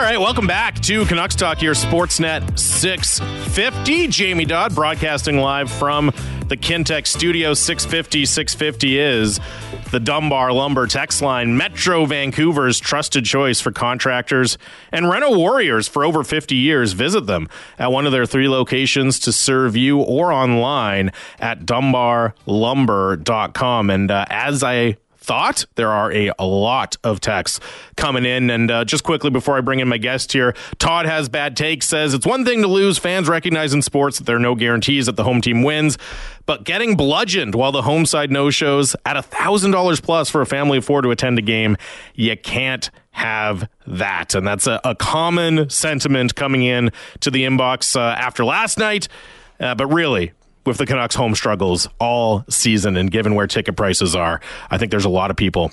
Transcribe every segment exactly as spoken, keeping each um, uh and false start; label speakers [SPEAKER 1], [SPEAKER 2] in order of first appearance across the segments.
[SPEAKER 1] right, welcome back to Canucks Talk here, Sportsnet six fifty. Jamie Dodd broadcasting live from the Kintec studio. six fifty, six fifty is the Dunbar Lumber text line. Metro Vancouver's trusted choice for contractors and reno warriors for over fifty years. Visit them at one of their three locations to serve you or online at dunbar lumber dot com. And uh, as I thought, there are a, a lot of texts coming in. And uh, just quickly before I bring in my guest here, Todd Has Bad Take says, it's one thing to lose. Fans recognize in sports that there are no guarantees that the home team wins, but getting bludgeoned while the home side no-shows at one thousand dollars plus for a family of four to attend a game, you can't have that. And that's a, a common sentiment coming in to the inbox uh, after last night. Uh, but really, with the Canucks home struggles all season and given where ticket prices are, I think there's a lot of people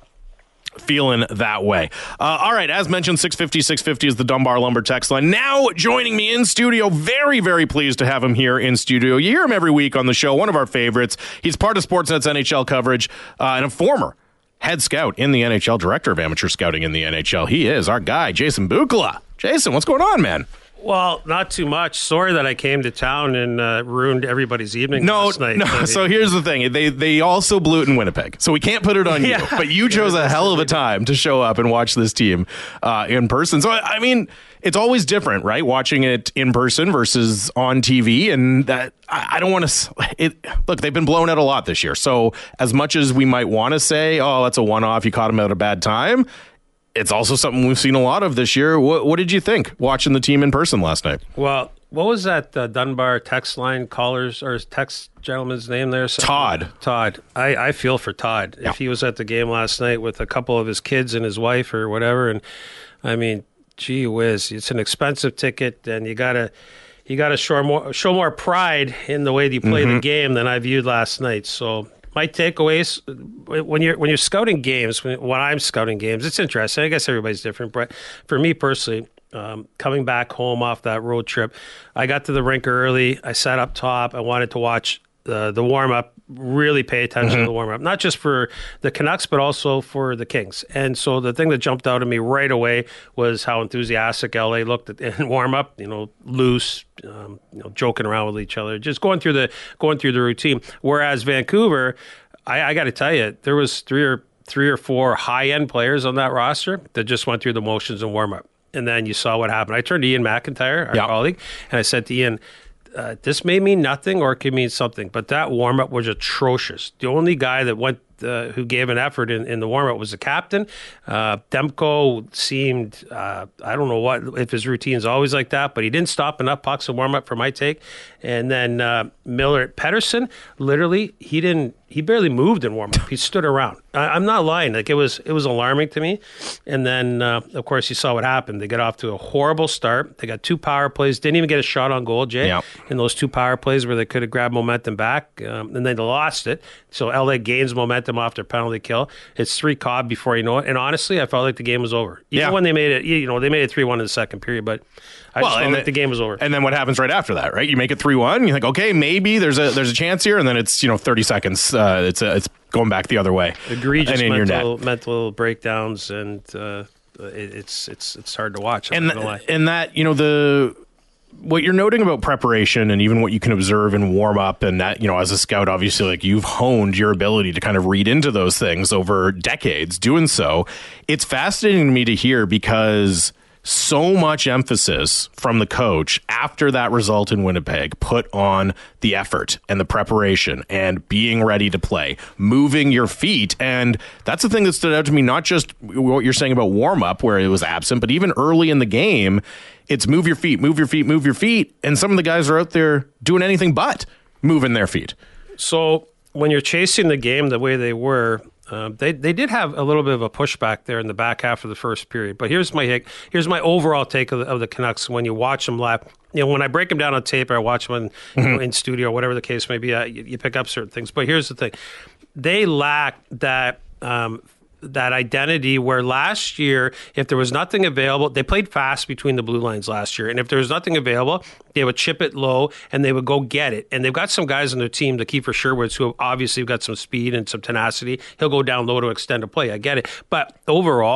[SPEAKER 1] feeling that way. Uh, all right, as mentioned, six fifty, six fifty is the Dunbar Lumber text line. Now joining me in studio, very, very pleased to have him here in studio. You hear him every week on the show, one of our favorites. He's part of Sportsnet's N H L coverage uh, and a former head scout in the N H L, director of amateur scouting in the N H L. He is our guy, Jason Bukala. Jason, what's going on, man?
[SPEAKER 2] Well, not too much. Sorry that I came to town and uh, ruined everybody's evening
[SPEAKER 1] no,
[SPEAKER 2] last night.
[SPEAKER 1] No, so, so here's the thing. They they also blew it in Winnipeg, so we can't put it on you.
[SPEAKER 2] Yeah.
[SPEAKER 1] But you chose
[SPEAKER 2] yeah,
[SPEAKER 1] a hell of a time to show up and watch this team uh, in person. So, I mean, it's always different, right? Watching it in person versus on T V. And that I, I don't want to it. Look, they've been blown out a lot this year. So as much as we might want to say, oh, that's a one-off, you caught them at a bad time, it's also something we've seen a lot of this year. What, what did you think watching the team in person last night?
[SPEAKER 2] Well, what was that uh, Dunbar text line callers or text gentleman's name there? Something?
[SPEAKER 1] Todd.
[SPEAKER 2] Todd. I, I feel for Todd. Yeah. If he was at the game last night with a couple of his kids and his wife or whatever, and I mean, gee whiz, it's an expensive ticket, and you gotta you gotta show more show more pride in the way that you play mm-hmm. the game than I viewed last night. So. My takeaways when you're when you're scouting games, when, when I'm scouting games, it's interesting. I guess everybody's different, but for me personally, um, coming back home off that road trip, I got to the rink early. I sat up top. I wanted to watch the the warm up. Really pay attention mm-hmm. to the warm up, not just for the Canucks, but also for the Kings. And so the thing that jumped out at me right away was how enthusiastic L A looked at in warm up. You know, loose, um, you know, joking around with each other, just going through the going through the routine. Whereas Vancouver, I, I got to tell you, there was three or three or four high end players on that roster that just went through the motions in warm up. And then you saw what happened. I turned to Ian McIntyre, our yep. colleague, and I said to Ian, Uh, this may mean nothing or it could mean something, but that warm-up was atrocious. The only guy that went, uh, who gave an effort in, in the warm-up was the captain. Uh, Demko seemed, uh, I don't know what if his routine's always like that, but he didn't stop enough pucks in warm-up for my take. And then uh, Miller Pettersson, literally, he didn't, he barely moved in warm-up. He stood around. I, I'm not lying. Like it was, it was alarming to me. And then, uh, of course, you saw what happened. They got off to a horrible start. They got two power plays. Didn't even get a shot on goal, Jay. Yep. In those two power plays where they could have grabbed momentum back, um, and then they lost it. So L A gains momentum off their penalty kill. It's three Cobb before you know it. And honestly, I felt like the game was over. Even yeah. when they made it, you know, they made it three one in the second period, but I well, just felt like the, the game was over.
[SPEAKER 1] And then what happens right after that, right? You make it three one. You think, okay, maybe there's a there's a chance here, and then it's you know thirty seconds. Uh, it's a, it's going back the other way.
[SPEAKER 2] Egregious and in mental, mental breakdowns, and uh, it, it's it's it's hard to watch. I'm
[SPEAKER 1] and th- and that you know the what you're noting about preparation, and even what you can observe in warm up, and that you know as a scout, obviously, like you've honed your ability to kind of read into those things over decades. Doing so, it's fascinating to me to hear because so much emphasis from the coach after that result in Winnipeg put on the effort and the preparation and being ready to play, moving your feet. And that's the thing that stood out to me, not just what you're saying about warm up where it was absent, but even early in the game, it's move your feet, move your feet, move your feet. And some of the guys are out there doing anything but moving their feet.
[SPEAKER 2] So when you're chasing the game the way they were, Um, they they did have a little bit of a pushback there in the back half of the first period. But here's my here's my overall take of the, of the Canucks when you watch them live. You know, when I break them down on tape or I watch them in, mm-hmm. you know, in studio, whatever the case may be, uh, you, you pick up certain things. But here's the thing. They lack that um, that identity where last year, if there was nothing available, they played fast between the blue lines last year. And if there was nothing available, they would chip it low and they would go get it. And they've got some guys on their team, the Kiefer Sherwoods, who have obviously got some speed and some tenacity. He'll go down low to extend a play. I get it. But overall,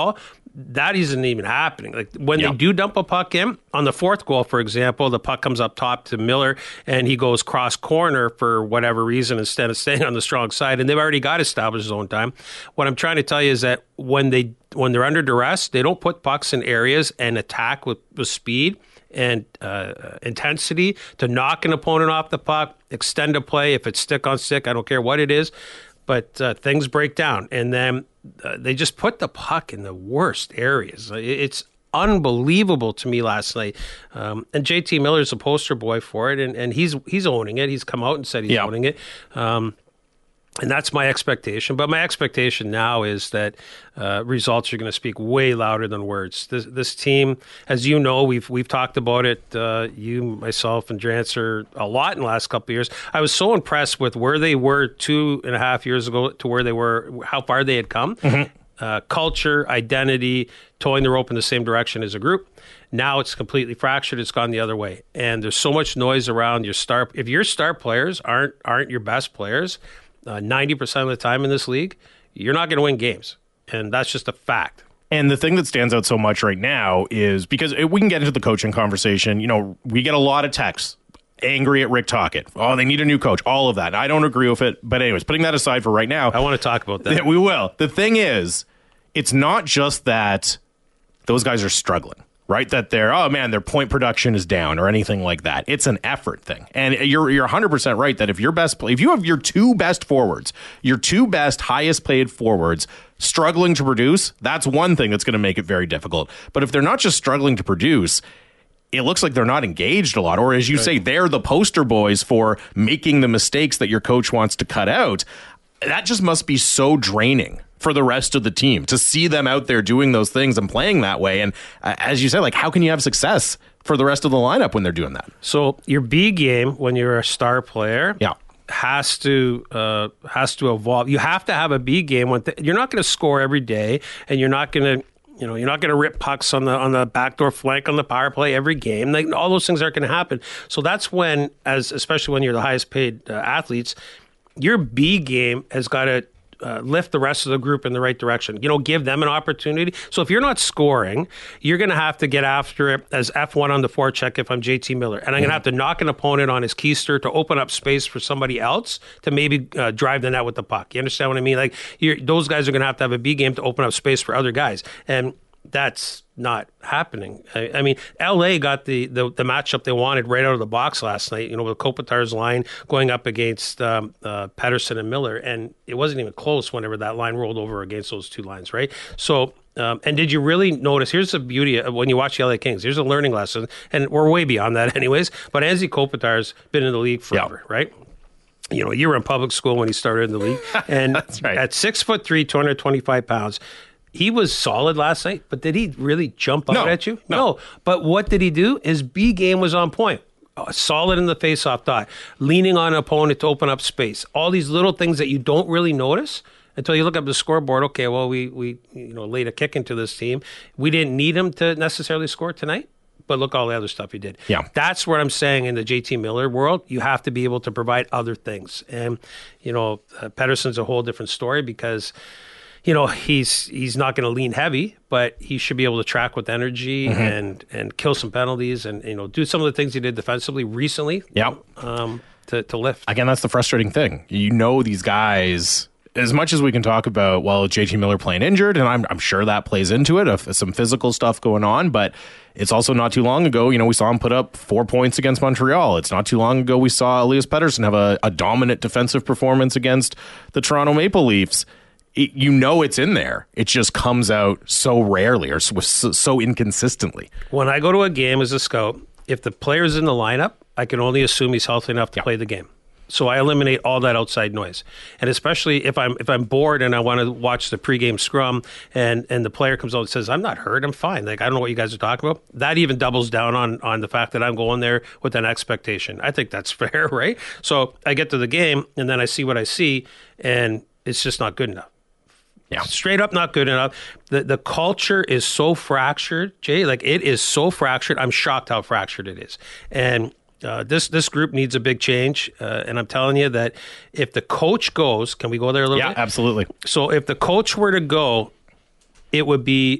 [SPEAKER 2] that isn't even happening. Like when
[SPEAKER 1] Yep.
[SPEAKER 2] they do dump a puck in, on the fourth goal, for example, the puck comes up top to Miller and he goes cross corner for whatever reason instead of staying on the strong side. And they've already got established zone time. What I'm trying to tell you is that when they when they're under duress, they don't put pucks in areas and attack with, with speed and uh, intensity to knock an opponent off the puck, extend a play. If it's stick on stick, I don't care what it is. But uh, things break down, and then uh, they just put the puck in the worst areas. It's unbelievable to me last night. Um, and J T Miller's a poster boy for it, and, and he's he's owning it. He's come out and said he's
[SPEAKER 1] Yeah.
[SPEAKER 2] owning it. Um, and that's my expectation. But my expectation now is that uh, results are going to speak way louder than words. This, this team, as you know, we've we've talked about it, uh, you, myself, and Drancer a lot in the last couple of years. I was so impressed with where they were two and a half years ago to where they were, how far they had come. Mm-hmm. Uh, culture, identity, towing the rope in the same direction as a group. Now it's completely fractured. It's gone the other way. And there's so much noise around your star. If your star players aren't aren't your best players, uh, ninety percent of the time in this league, you're not going to win games. And that's just a fact.
[SPEAKER 1] And the thing that stands out so much right now is because we can get into the coaching conversation. You know, we get a lot of texts angry at Rick Tocchet. Oh, they need a new coach. All of that. I don't agree with it. But anyways, putting that aside for right now.
[SPEAKER 2] I want to talk about that.
[SPEAKER 1] We will. The thing is, it's not just that those guys are struggling, right? That they're, oh man, their point production is down or anything like that. It's an effort thing. And you're you're one hundred percent right that if your best play, if you have your two best forwards, your two best highest paid forwards struggling to produce, that's one thing that's going to make it very difficult. But if they're not just struggling to produce, it looks like they're not engaged a lot. Or as you right. say, they're the poster boys for making the mistakes that your coach wants to cut out. That just must be so draining for the rest of the team to see them out there doing those things and playing that way. And uh, as you said, like, how can you have success for the rest of the lineup when they're doing that?
[SPEAKER 2] So your B game, when you're a star player,
[SPEAKER 1] yeah.
[SPEAKER 2] has to uh, has to evolve. You have to have a B game. When th- you're not going to score every day, and you're not going to You know, you're not going to rip pucks on the on the backdoor flank on the power play every game. Like, all those things aren't going to happen. So that's when, as especially when you're the highest paid uh, athletes, your B game has got to uh, lift the rest of the group in the right direction. You know, give them an opportunity. So if you're not scoring, you're going to have to get after it as F one on the forecheck if I'm J T Miller. And I'm going to have to knock an opponent on his keister to open up space for somebody else to maybe uh, drive the net with the puck. You understand what I mean? Like, you're, those guys are going to have to have a B game to open up space for other guys. And that's not happening. I, I mean, L A got the, the the matchup they wanted right out of the box last night, you know, with Kopitar's line going up against um, uh, Pettersson and Miller, and it wasn't even close whenever that line rolled over against those two lines, right? So, um, and did you really notice, here's the beauty of when you watch the L A Kings, here's a learning lesson, and we're way beyond that anyways, but Anze Kopitar's been in the league forever, yeah. right? You know, you were in public school when he started in the league, and
[SPEAKER 1] That's right.
[SPEAKER 2] at six foot three, two hundred twenty-five pounds, he was solid last night, but did he really jump out
[SPEAKER 1] no,
[SPEAKER 2] at you?
[SPEAKER 1] No.
[SPEAKER 2] no. But what did he do? His B game was on point. Uh, solid in the face-off dot, leaning on an opponent to open up space. All these little things that you don't really notice until you look up the scoreboard. Okay, well, we we you know laid a kick into this team. We didn't need him to necessarily score tonight, but look all the other stuff he did.
[SPEAKER 1] Yeah.
[SPEAKER 2] That's what I'm saying in the J T Miller world. You have to be able to provide other things. And, you know, uh, Pettersson's a whole different story because – you know, he's he's not going to lean heavy, but he should be able to track with energy mm-hmm. and and kill some penalties and, you know, do some of the things he did defensively recently.
[SPEAKER 1] Yeah.
[SPEAKER 2] Um, to, to lift.
[SPEAKER 1] Again, that's the frustrating thing. You know, these guys, as much as we can talk about, well, J T Miller playing injured, and I'm, I'm sure that plays into it, of some physical stuff going on, but it's also not too long ago, you know, we saw him put up four points against Montreal. It's not too long ago we saw Elias Pettersson have a, a dominant defensive performance against the Toronto Maple Leafs. It, you know it's in there. It just comes out so rarely or so, so inconsistently.
[SPEAKER 2] When I go to a game as a scout, if the player's in the lineup, I can only assume he's healthy enough to yeah. play the game. So I eliminate all that outside noise. And especially if I'm if I'm bored and I want to watch the pregame scrum and, and the player comes out and says, I'm not hurt, I'm fine. Like, I don't know what you guys are talking about. That even doubles down on, on the fact that I'm going there with an expectation. I think that's fair, right? So I get to the game and then I see what I see and it's just not good enough.
[SPEAKER 1] Yeah.
[SPEAKER 2] Straight up not good enough. The the culture is so fractured, Jay. Like, it is so fractured. I'm shocked how fractured it is. And uh, this this group needs a big change. Uh, and I'm telling you that if the coach goes, can we go there a little
[SPEAKER 1] yeah,
[SPEAKER 2] bit?
[SPEAKER 1] Yeah, absolutely.
[SPEAKER 2] So if the coach were to go, it would be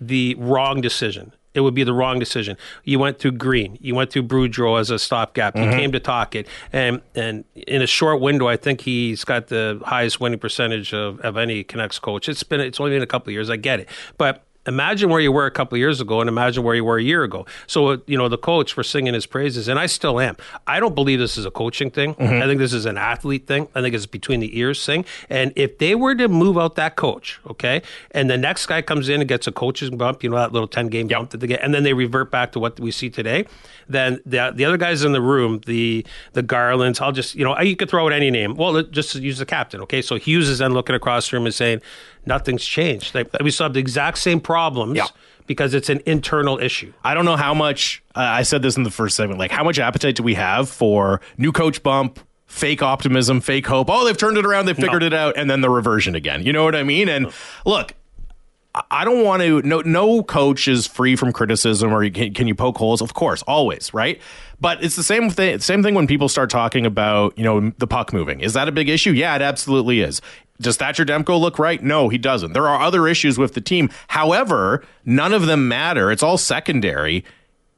[SPEAKER 2] the wrong decision. It would be the wrong decision. You went through Green. You went through Boudreau as a stopgap. Mm-hmm. You came to Tocchet. And and in a short window, I think he's got the highest winning percentage of, of any Canucks coach. It's been it's only been a couple of years. I get it. But imagine where you were a couple of years ago and imagine where you were a year ago. So, you know, the coach, we're singing his praises, and I still am. I don't believe this is a coaching thing. Mm-hmm. I think this is an athlete thing. I think it's between the ears thing. And if they were to move out that coach, okay, and the next guy comes in and gets a coach's bump, you know, that little ten-game yep. bump that they get, and then they revert back to what we see today, then the the other guys in the room, the the Garlands, I'll just, you know, you could throw out any name. Well, just use the captain, okay? So Hughes is then looking across the room and saying, nothing's changed. Like, we still have the exact same problems yeah. because it's an internal issue.
[SPEAKER 1] I don't know how much, uh, I said this in the first segment, like how much appetite do we have for new coach bump, fake optimism, fake hope? Oh, they've turned it around, they figured no. it out, and then the reversion again. You know what I mean? And no. look, I don't want to, no no coach is free from criticism or you can, can you poke holes? Of course, always, right? But it's the same thing, same thing when people start talking about, you know, the puck moving. Is that a big issue? Yeah, it absolutely is. Does Thatcher Demko look right? No, he doesn't. There are other issues with the team. However, none of them matter. It's all secondary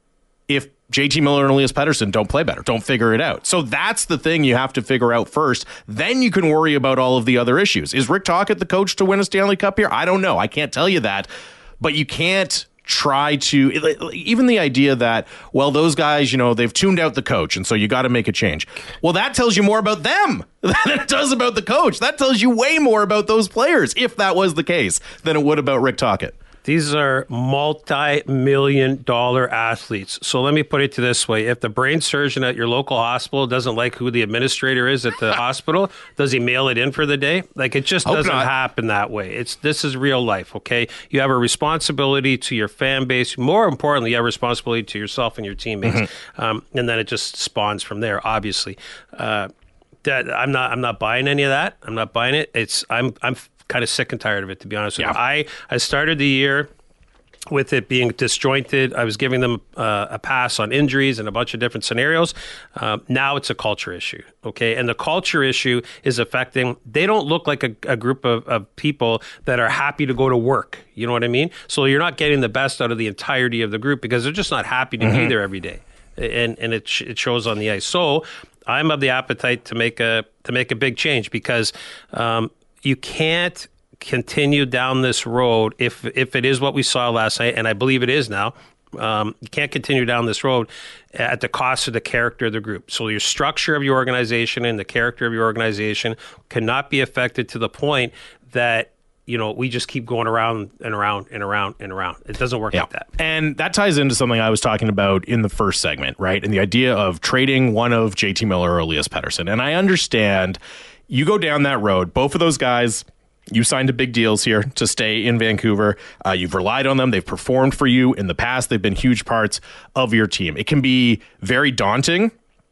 [SPEAKER 1] if J T Miller and Elias Pettersson don't play better, don't figure it out. So that's the thing you have to figure out first. Then you can worry about all of the other issues. Is Rick Tocchet the coach to win a Stanley Cup here? I don't know. I can't tell you that. But you can't try to, even the idea that, well, those guys, you know, they've tuned out the coach, and so you got to make a change. Well, that tells you more about them than it does about the coach. That tells you way more about those players, if that was the case, than it would about Rick Tocchet.
[SPEAKER 2] These are multi-million dollar athletes. So let me put it to this way. If the brain surgeon at your local hospital doesn't like who the administrator is at the hospital, does he mail it in for the day? Like, it just Hope doesn't not. happen that way. It's This is real life, okay? You have a responsibility to your fan base. More importantly, you have a responsibility to yourself and your teammates. Mm-hmm. Um, and then it just spawns from there, obviously. Uh, that I'm not I'm not buying any of that. I'm not buying it. It's I'm I'm kind of sick and tired of it, to be honest with yeah. you. I, I started the year with it being disjointed. I was giving them uh, a pass on injuries and a bunch of different scenarios. Um, now it's a culture issue, okay? And the culture issue is affecting, they don't look like a, a group of, of people that are happy to go to work. You know what I mean? So you're not getting the best out of the entirety of the group because they're just not happy to mm-hmm. be there every day. And and it sh- it shows on the ice. So I'm of the appetite to make a to make a big change because um, you can't continue down this road if if it is what we saw last night, and I believe it is now. Um, you can't continue down this road at the cost of the character of the group. So your structure of your organization and the character of your organization cannot be affected to the point that, you know, we just keep going around and around and around and around. It doesn't work yeah. like that.
[SPEAKER 1] And that ties into something I was talking about in the first segment, right? And the idea of trading one of J T Miller or Elias Pettersson. And I understand you go down that road. Both of those guys, you signed to big deals here to stay in Vancouver. Uh, you've relied on them. They've performed for you in the past. They've been huge parts of your team. It can be very daunting.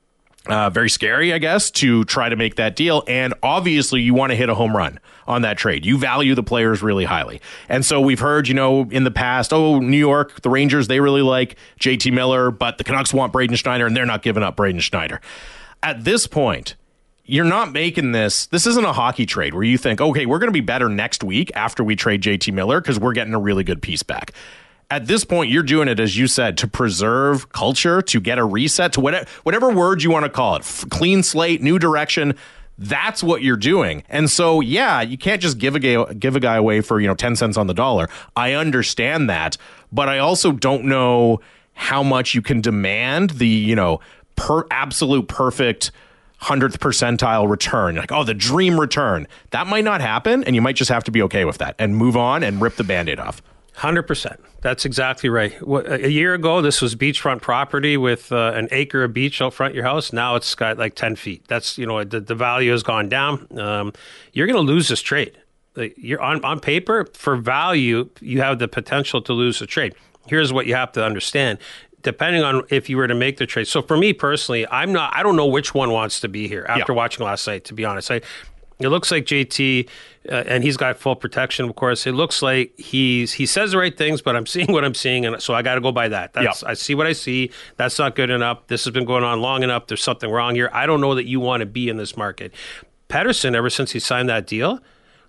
[SPEAKER 1] Uh, very scary, I guess, to try to make that deal. And obviously, you want to hit a home run on that trade. You value the players really highly. And so we've heard, you know, in the past, oh, New York, the Rangers, they really like J T Miller, but the Canucks want Braden Schneider, and they're not giving up Braden Schneider. At this point, you're not making this. This isn't a hockey trade where you think, okay, we're going to be better next week after we trade J T Miller because we're getting a really good piece back. At this point, you're doing it, as you said, to preserve culture, to get a reset, to whatever, whatever word you want to call it, F- clean slate, new direction. That's what you're doing. And so, yeah, you can't just give a guy, give a guy away for, you know, ten cents on the dollar. I understand that, but I also don't know how much you can demand the, you know, per absolute perfect hundredth percentile return. Like, oh, the dream return. That might not happen, and you might just have to be okay with that and move on and rip the Band-Aid off.
[SPEAKER 2] one hundred percent. That's exactly right. A year ago, this was beachfront property with uh, an acre of beach out front of your house. Now it's got like ten feet. That's, you know, the, the value has gone down. Um, you're going to lose this trade. Like, you're on, on paper, for value, you have the potential to lose the trade. Here's what you have to understand. Depending on if you were to make the trade. So for me personally, I'm not, I don't know which one wants to be here after yeah. watching last night, to be honest. I, It looks like J T, uh, and he's got full protection, of course. It looks like he's he says the right things, but I'm seeing what I'm seeing, and so I got to go by that. That's yep. I see what I see. That's not good enough. This has been going on long enough. There's something wrong here. I don't know that you want to be in this market. Pettersson, ever since he signed that deal,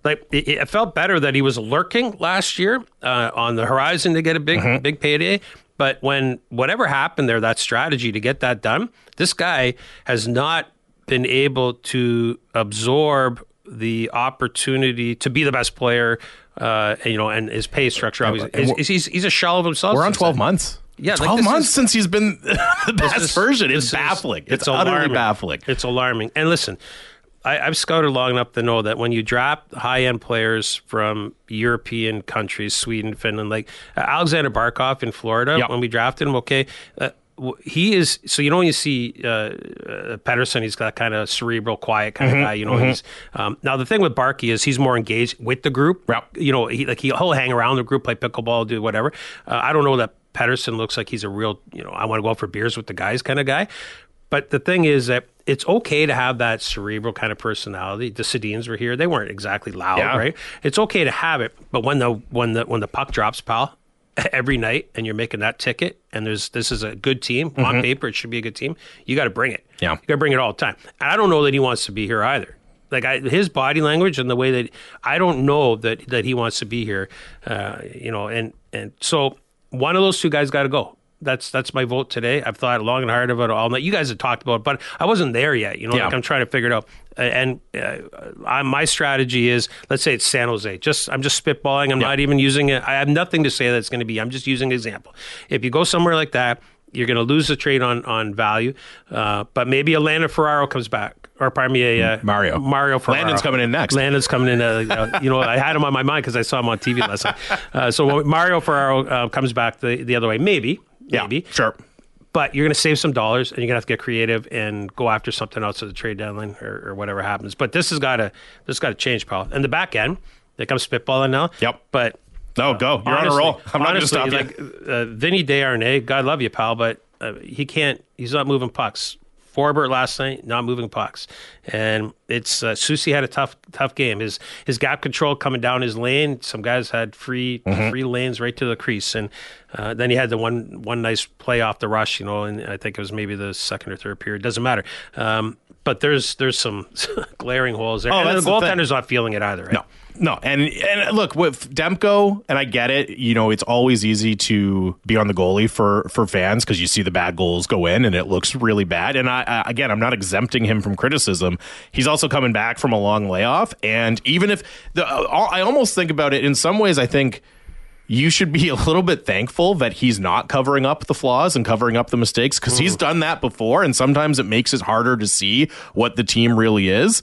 [SPEAKER 2] like it, it felt better that he was lurking last year uh, on the horizon to get a big, mm-hmm. big payday. But when whatever happened there, that strategy to get that done, this guy has not been able to absorb the opportunity to be the best player. Uh, and, you know, and his pay structure obviously is, is he's he's a shell of himself.
[SPEAKER 1] We're on twelve then. months.
[SPEAKER 2] Yeah,
[SPEAKER 1] twelve
[SPEAKER 2] like
[SPEAKER 1] months
[SPEAKER 2] is,
[SPEAKER 1] since he's been the best is, version. It's baffling. Is, it's, it's utterly alarming. baffling.
[SPEAKER 2] It's alarming. And listen, I, I've scouted long enough to know that when you draft high-end players from European countries, Sweden, Finland, like uh, Alexander Barkov in Florida, yep. when we drafted him, okay, uh, he is, so you know when you see uh, uh, Pettersson, he's got kind of cerebral, quiet kind mm-hmm, of guy, you know. Mm-hmm. He's um, now the thing with Barkey is he's more engaged with the group. Yep. You know, he like he'll hang around the group, play pickleball, do whatever. Uh, I don't know that Pettersson looks like he's a real, you know, I want to go out for beers with the guys kind of guy. But the thing is that it's okay to have that cerebral kind of personality. The Sedins were here; they weren't exactly loud, yeah. right? It's okay to have it, but when the when the when the puck drops, pal, every night, and you're making that ticket, and there's this is a good team mm-hmm. on paper, it should be a good team. You got to bring it. Yeah, you got to bring it all the time. And I don't know that he wants to be here either. Like I, his body language and the way that I don't know that that he wants to be here. Uh, you know, and and so one of those two guys got to go. That's that's my vote today. I've thought long and hard about it all night. You guys have talked about it, but I wasn't there yet. You know, yeah. like I'm trying to figure it out. And uh, I, my strategy is, let's say it's San Jose. Just I'm just spitballing. I'm yeah. not even using it. I have nothing to say that it's going to be. I'm just using an example. If you go somewhere like that, you're going to lose the trade on on value. Uh, but maybe a Landon Ferraro comes back. Or pardon me, a uh,
[SPEAKER 1] Mario.
[SPEAKER 2] Mario Ferraro.
[SPEAKER 1] Landon's coming in next.
[SPEAKER 2] Landon's coming in. Uh, you know, I had him on my mind because I saw him on T V last night. Uh, so when Mario Ferraro uh, comes back the, the other way, maybe, maybe.
[SPEAKER 1] Yeah, sure.
[SPEAKER 2] But you're going to save some dollars, and you're going to have to get creative and go after something else at the trade deadline or, or whatever happens. But this has got to this got to change, pal. And the back end, like I'm spitballing now.
[SPEAKER 1] Yep.
[SPEAKER 2] But
[SPEAKER 1] no, go. You're honestly, on a roll. I'm not going to stop you.
[SPEAKER 2] Like uh, Vinny Desharnais, God love you, pal, but uh, he can't. He's not moving pucks. Forbert last night, not moving pucks, and it's uh, Soucy had a tough, tough game. His his gap control coming down his lane. Some guys had free, mm-hmm. free lanes right to the crease, and uh, then he had the one, one nice play off the rush. You know, and I think it was maybe the second or third period. Doesn't matter. Um, but there's there's some glaring holes there, oh, and the goaltender's not feeling it either. Right?
[SPEAKER 1] No. No, and and look, with Demko, and I get it, you know, it's always easy to be on the goalie for, for fans because you see the bad goals go in and it looks really bad. And I, I again, I'm not exempting him from criticism. He's also coming back from a long layoff. And even if the, I almost think about it in some ways, I think you should be a little bit thankful that he's not covering up the flaws and covering up the mistakes because mm. he's done that before. And sometimes it makes it harder to see what the team really is.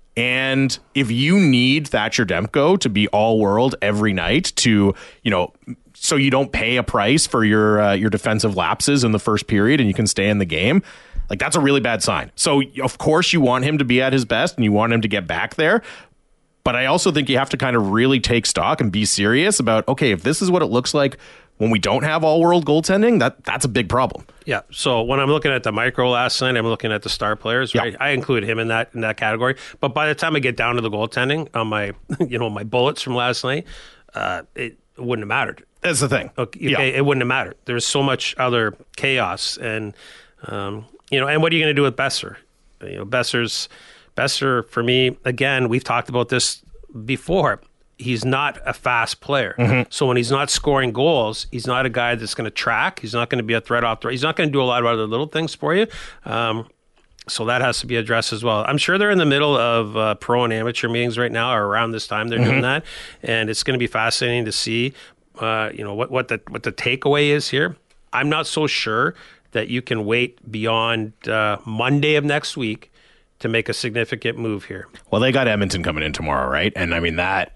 [SPEAKER 1] And if you need Thatcher Demko to be all world every night to, you know, so you don't pay a price for your uh, your defensive lapses in the first period and you can stay in the game, like that's a really bad sign. So, of course, you want him to be at his best and you want him to get back there. But I also think you have to kind of really take stock and be serious about, okay, if this is what it looks like when we don't have all-world goaltending, that that's a big problem.
[SPEAKER 2] Yeah. So when I'm looking at the micro last night, I'm looking at the star players. Right, yeah. I include him in that in that category. But by the time I get down to the goaltending on my, you know, my bullets from last night, uh, it wouldn't have mattered.
[SPEAKER 1] That's the thing.
[SPEAKER 2] Okay,
[SPEAKER 1] yeah.
[SPEAKER 2] It wouldn't have mattered. There's so much other chaos, and um, you know, and what are you going to do with Besser? You know, Besser's Besser for me again. We've talked about this before. He's not a fast player. Mm-hmm. So when he's not scoring goals, he's not a guy that's going to track. He's not going to be a threat off the He's not going to do a lot of other little things for you. Um, so that has to be addressed as well. I'm sure they're in the middle of uh, pro and amateur meetings right now, or around this time they're mm-hmm. doing that. And it's going to be fascinating to see, uh, you know, what, what the what the takeaway is here. I'm not so sure that you can wait beyond uh, Monday of next week to make a significant move here.
[SPEAKER 1] Well, they got Edmonton coming in tomorrow, right? And I mean, that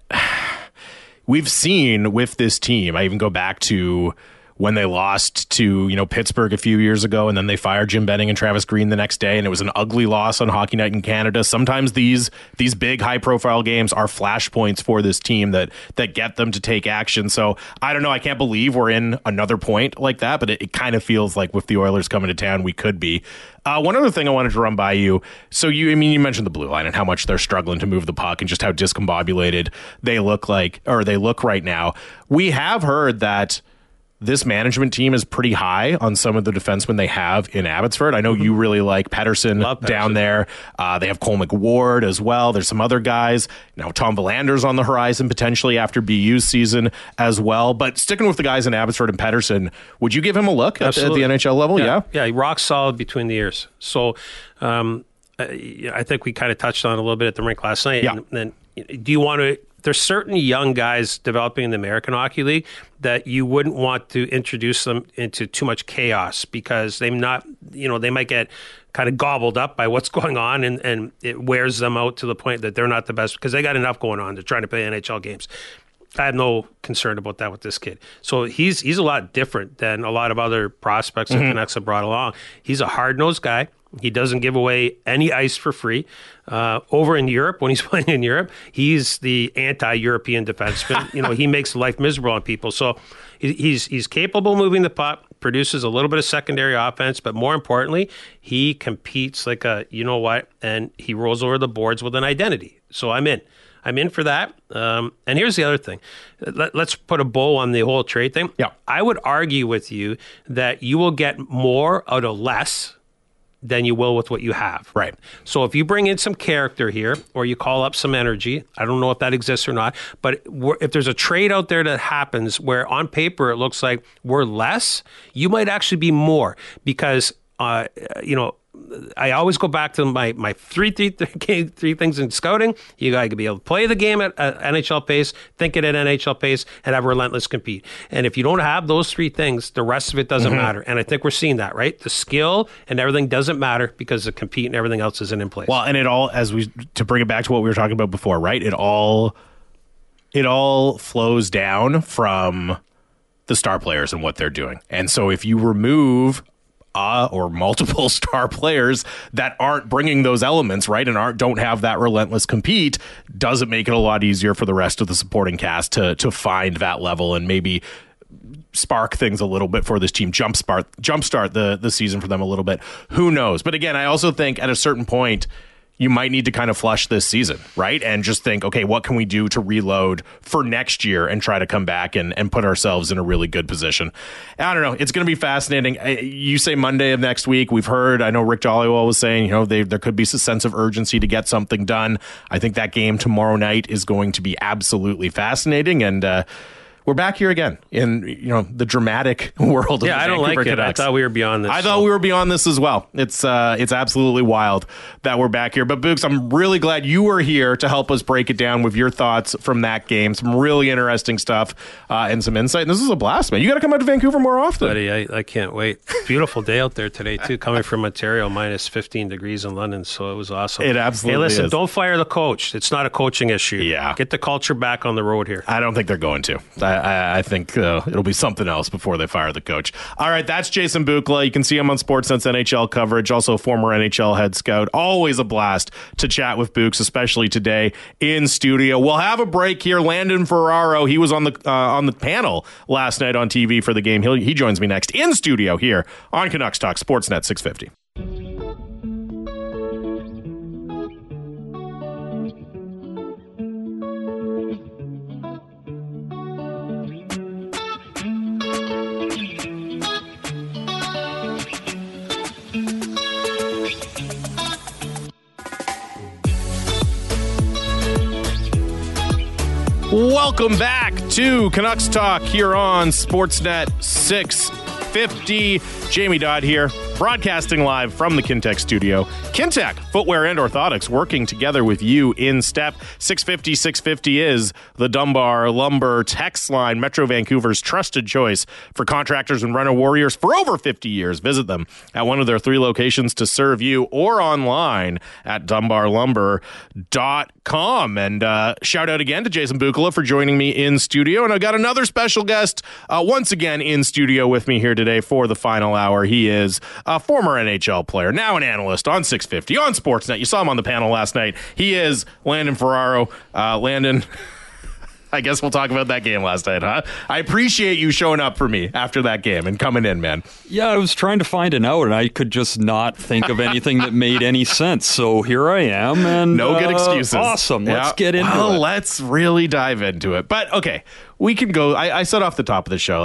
[SPEAKER 1] we've seen with this team, I even go back to when they lost to, you know, Pittsburgh a few years ago, and then they fired Jim Benning and Travis Green the next day, and it was an ugly loss on Hockey Night in Canada. Sometimes these these big high-profile games are flashpoints for this team that that get them to take action. So I don't know. I can't believe we're in another point like that, but it, it kind of feels like with the Oilers coming to town, we could be. Uh, one other thing I wanted to run by you. So you, I mean, you mentioned the blue line and how much they're struggling to move the puck and just how discombobulated they look like, or they look right now. We have heard that this management team is pretty high on some of the defensemen they have in Abbotsford. I know mm-hmm. you really like Pettersson, Pettersson. down there. Uh, they have Cole McWard as well. There's some other guys. Now, Tom Villander's on the horizon potentially after B U's season as well. But sticking with the guys in Abbotsford and Pettersson, would you give him a look at, at the N H L level?
[SPEAKER 2] Yeah.
[SPEAKER 1] Yeah,
[SPEAKER 2] yeah, rock solid between the ears. So um, I think we kind of touched on it a little bit at the rink last night.
[SPEAKER 1] Yeah.
[SPEAKER 2] And then, do you want to... There's certain young guys developing in the American Hockey League that you wouldn't want to introduce them into too much chaos because they not, you know, they might get kind of gobbled up by what's going on and, and it wears them out to the point that they're not the best because they got enough going on. They're trying to play N H L games. I have no concern about that with this kid. So he's he's a lot different than a lot of other prospects mm-hmm. that Canucks have brought along. He's a hard-nosed guy. He doesn't give away any ice for free. Uh, over in Europe, when he's playing in Europe, he's the anti-European defenseman. You know, he makes life miserable on people. So he's he's capable of moving the puck, produces a little bit of secondary offense, but more importantly, he competes like a you know what, and he rolls over the boards with an identity. So I'm in. I'm in for that. Um, and here's the other thing. Let, let's put a bow on the whole trade thing.
[SPEAKER 1] Yeah.
[SPEAKER 2] I would argue with you that you will get more out of less than you will with what you have.
[SPEAKER 1] Right.
[SPEAKER 2] So if you bring in some character here or you call up some energy, I don't know if that exists or not, but if there's a trade out there that happens where on paper it looks like we're less, you might actually be more because, uh, you know, I always go back to my my three, three, three, three things in scouting. You got to be able to play the game at, at N H L pace, think it at N H L pace, and have relentless compete. And if you don't have those three things, the rest of it doesn't mm-hmm. matter. And I think we're seeing that, right? The skill and everything doesn't matter because the compete and everything else isn't in place.
[SPEAKER 1] Well, and it all, as we to bring it back to what we were talking about before, right? It all it all flows down from the star players and what they're doing. And so if you remove Uh, or multiple star players that aren't bringing those elements, right, and aren't don't have that relentless compete, does it make it a lot easier for the rest of the supporting cast to to find that level and maybe spark things a little bit for this team, jumpstart jumpstart the the season for them a little bit? Who knows? But again, I also think at a certain point, you might need to kind of flush this season, right? And just think, okay, what can we do to reload for next year and try to come back and, and put ourselves in a really good position? I don't know. It's going to be fascinating. You say Monday of next week. We've heard, I know Rick Dollywell was saying, you know, they, there could be a sense of urgency to get something done. I think that game tomorrow night is going to be absolutely fascinating. And, uh, we're back here again in, you know, the dramatic world of
[SPEAKER 2] yeah,
[SPEAKER 1] the
[SPEAKER 2] I don't
[SPEAKER 1] Vancouver
[SPEAKER 2] like it.
[SPEAKER 1] Canucks.
[SPEAKER 2] I thought we were beyond this.
[SPEAKER 1] I
[SPEAKER 2] so.
[SPEAKER 1] thought we were beyond this as well. It's uh, it's absolutely wild that we're back here. But Books, I'm really glad you were here to help us break it down with your thoughts from that game. Some really interesting stuff uh, and some insight. And this is a blast, man. You got to come out to Vancouver more often.
[SPEAKER 2] Buddy, I, I can't wait. Beautiful day out there today, too. Coming from Ontario, minus fifteen degrees in London. So it was awesome.
[SPEAKER 1] It absolutely
[SPEAKER 2] is. Hey, listen,
[SPEAKER 1] is.
[SPEAKER 2] don't fire the coach. It's not a coaching issue.
[SPEAKER 1] Yeah.
[SPEAKER 2] Get the culture back on the road here.
[SPEAKER 1] I don't think they're going to. I, I, I think uh, it'll be something else before they fire the coach. All right, that's Jason Bukala. You can see him on Sportsnet's N H L coverage, also former N H L head scout. Always a blast to chat with Books, especially today in studio. We'll have a break here. Landon Ferraro, he was on the uh, on the panel last night on T V for the game. He'll, he joins me next in studio here on Canucks Talk, Sportsnet six fifty. Welcome back to Canucks Talk here on Sportsnet six fifty. Jamie Dodd here, broadcasting live from the Kintec studio. Kintec, footwear and orthotics, working together with you in step. six fifty, six fifty is the Dunbar Lumber text line, Metro Vancouver's trusted choice for contractors and renter warriors for over fifty years. Visit them at one of their three locations to serve you or online at dunbar lumber dot com. And uh, shout out again to Jason Bukala for joining me in studio. And I got another special guest uh, once again in studio with me here today for the final hour. He is a former N H L player, now an analyst on six fifty on Sportsnet. You saw him on the panel last night. He is Landon Ferraro. Uh, Landon, I guess we'll talk about that game last night, huh? I appreciate you showing up for me after that game and coming in, man.
[SPEAKER 3] Yeah, I was trying to find an out, and I could just not think of anything that made any sense. So here I am, and
[SPEAKER 1] no good
[SPEAKER 3] uh,
[SPEAKER 1] excuses.
[SPEAKER 3] Awesome. Let's
[SPEAKER 1] yeah.
[SPEAKER 3] get into
[SPEAKER 1] well,
[SPEAKER 3] it.
[SPEAKER 1] Let's really dive into it. But okay, we can go. I, I said off the top of the show, like,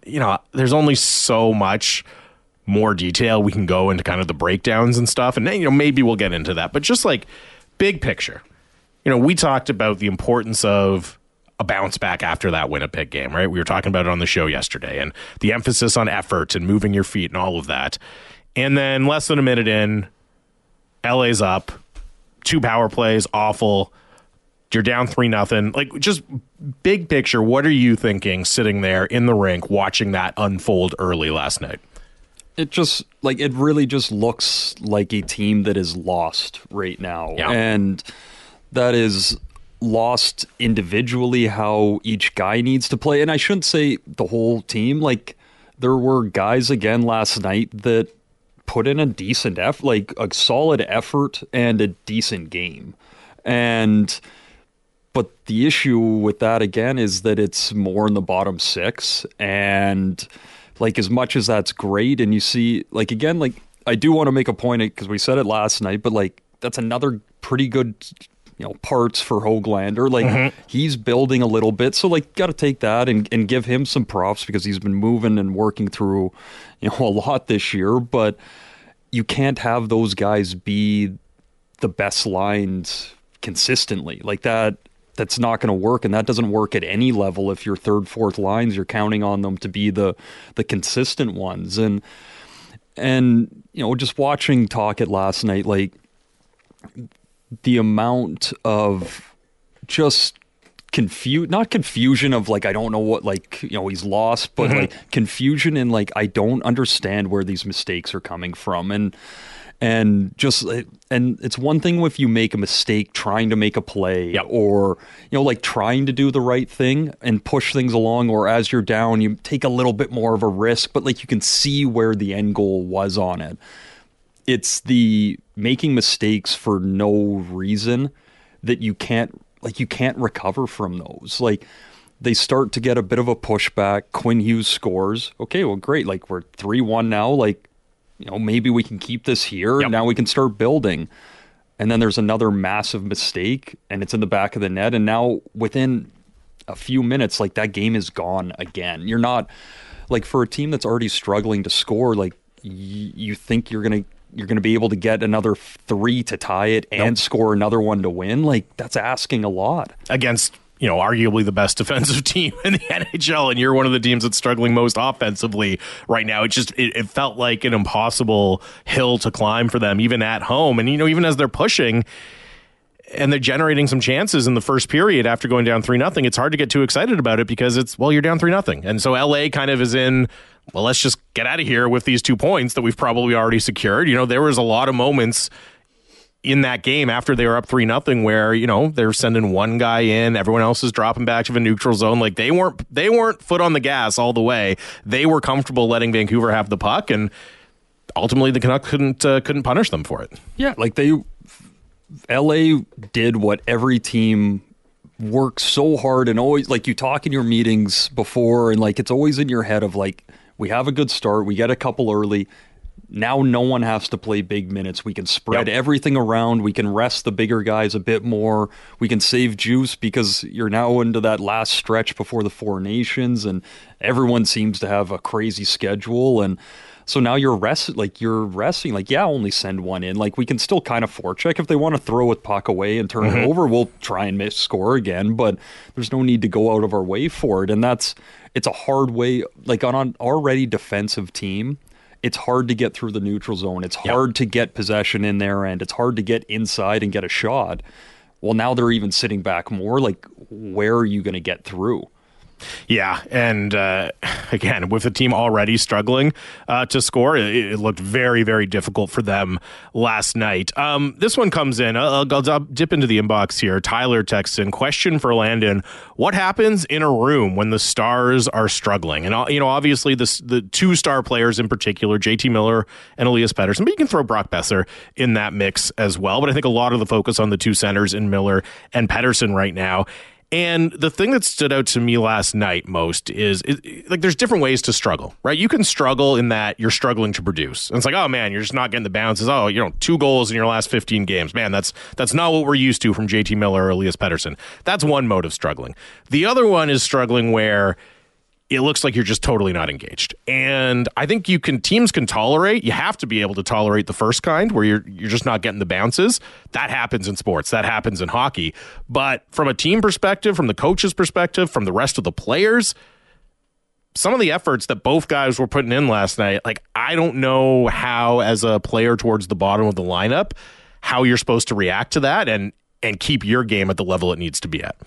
[SPEAKER 1] you know, there's only so much more detail we can go into kind of the breakdowns and stuff. And, you know, maybe we'll get into that. But just like big picture, you know, we talked about the importance of a bounce back after that Winnipeg game, right? We were talking about it on the show yesterday, and the emphasis on effort and moving your feet and all of that. And then less than a minute in, L A's up, two power plays, awful. You're down three nothing. Like, just big picture, what are you thinking sitting there in the rink watching that unfold early last night?
[SPEAKER 3] It just, like, it really just looks like a team that is lost right now.
[SPEAKER 1] Yeah.
[SPEAKER 3] And that is lost individually how each guy needs to play. And I shouldn't say the whole team. Like, there were guys again last night that put in a decent effort, like a solid effort and a decent game. And but the issue with that again is that it's more in the bottom six. And like, as much as that's great, and you see, like, again, like, I do want to make a point because we said it last night, but like, that's another pretty good, you know, parts for Höglander. Like, mm-hmm. he's building a little bit, so like, got to take that and, and give him some props because he's been moving and working through, you know, a lot this year. But you can't have those guys be the best lines consistently. Like, that, that's not going to work, and that doesn't work at any level. If your third, fourth lines, you're counting on them to be the the consistent ones. And and you know, just watching Tocchet last night, like, the amount of just confu not confusion of like, I don't know what, like, you know, he's lost, but mm-hmm. like confusion in like, I don't understand where these mistakes are coming from. And and just, and it's one thing if you make a mistake trying to make a play, yep. or, you know, like trying to do the right thing and push things along, or as you're down, you take a little bit more of a risk, but like, you can see where the end goal was on it. It's the making mistakes for no reason that you can't, like, you can't recover from those. Like, they start to get a bit of a pushback. Quinn Hughes scores. Okay, well, great. Like, we're three one now. Like, you know, maybe we can keep this here. Yep. Now we can start building. And then there's another massive mistake, and it's in the back of the net. And now within a few minutes, like, that game is gone again. You're not, like, for a team that's already struggling to score, like, y- you think you're going to, you're going to be able to get another three to tie it and nope. score another one to win. Like, that's asking a lot.
[SPEAKER 1] Against, you know, arguably the best defensive team in the N H L, and you're one of the teams that's struggling most offensively right now. It just, it, it felt like an impossible hill to climb for them, even at home. And, you know, even as they're pushing and they're generating some chances in the first period after going down three nothing, it's hard to get too excited about it because it's, well, you're down three nothing. And so L A kind of is in, well, let's just get out of here with these two points that we've probably already secured. You know, there was a lot of moments in that game after they were up three nothing where, you know, they're sending one guy in, everyone else is dropping back to the neutral zone. Like, they weren't they weren't foot on the gas all the way. They were comfortable letting Vancouver have the puck, and ultimately the Canucks couldn't uh, couldn't punish them for it.
[SPEAKER 3] Yeah, like, they L A did what every team works so hard, and always, like, you talk in your meetings before, and like, it's always in your head of like, we have a good start, we get a couple early. Now no one has to play big minutes. We can spread yep. everything around. We can rest the bigger guys a bit more. We can save juice because you're now into that last stretch before the Four Nations, and everyone seems to have a crazy schedule. And so now you're rest, like you're resting. Like, yeah, only send one in. Like, we can still kind of forecheck if they want to throw with puck away and turn mm-hmm. it over. We'll try and miss score again, but there's no need to go out of our way for it. And that's it's a hard way. Like, on an already defensive team, it's hard to get through the neutral zone. It's hard yep. to get possession in their end. It's hard to get inside and get a shot. Well, now they're even sitting back more. Like, where are you going to get through?
[SPEAKER 1] Yeah, and uh, again, with the team already struggling uh, to score, it, it looked very, very difficult for them last night. Um, this one comes in. I'll, I'll dip into the inbox here. Tyler texts in, question for Landon: what happens in a room when the stars are struggling? And, you know, obviously the, the two star players in particular, J T Miller and Elias Pettersson, but you can throw Brock Besser in that mix as well. But I think a lot of the focus on the two centers in Miller and Pettersson right now. And the thing that stood out to me last night most is, is, like, there's different ways to struggle, right? You can struggle in that you're struggling to produce. And it's like, oh, man, you're just not getting the bounces. Oh, you know, two goals in your last fifteen games. Man, that's that's not what we're used to from J T Miller or Elias Pettersson. That's one mode of struggling. The other one is struggling where it looks like you're just totally not engaged. And I think you can teams can tolerate, you have to be able to tolerate the first kind where you're you're just not getting the bounces. That happens in sports. That happens in hockey. But from a team perspective, from the coach's perspective, from the rest of the players, some of the efforts that both guys were putting in last night, like I don't know how as a player towards the bottom of the lineup, how you're supposed to react to that and and keep your game at the level it needs to be at.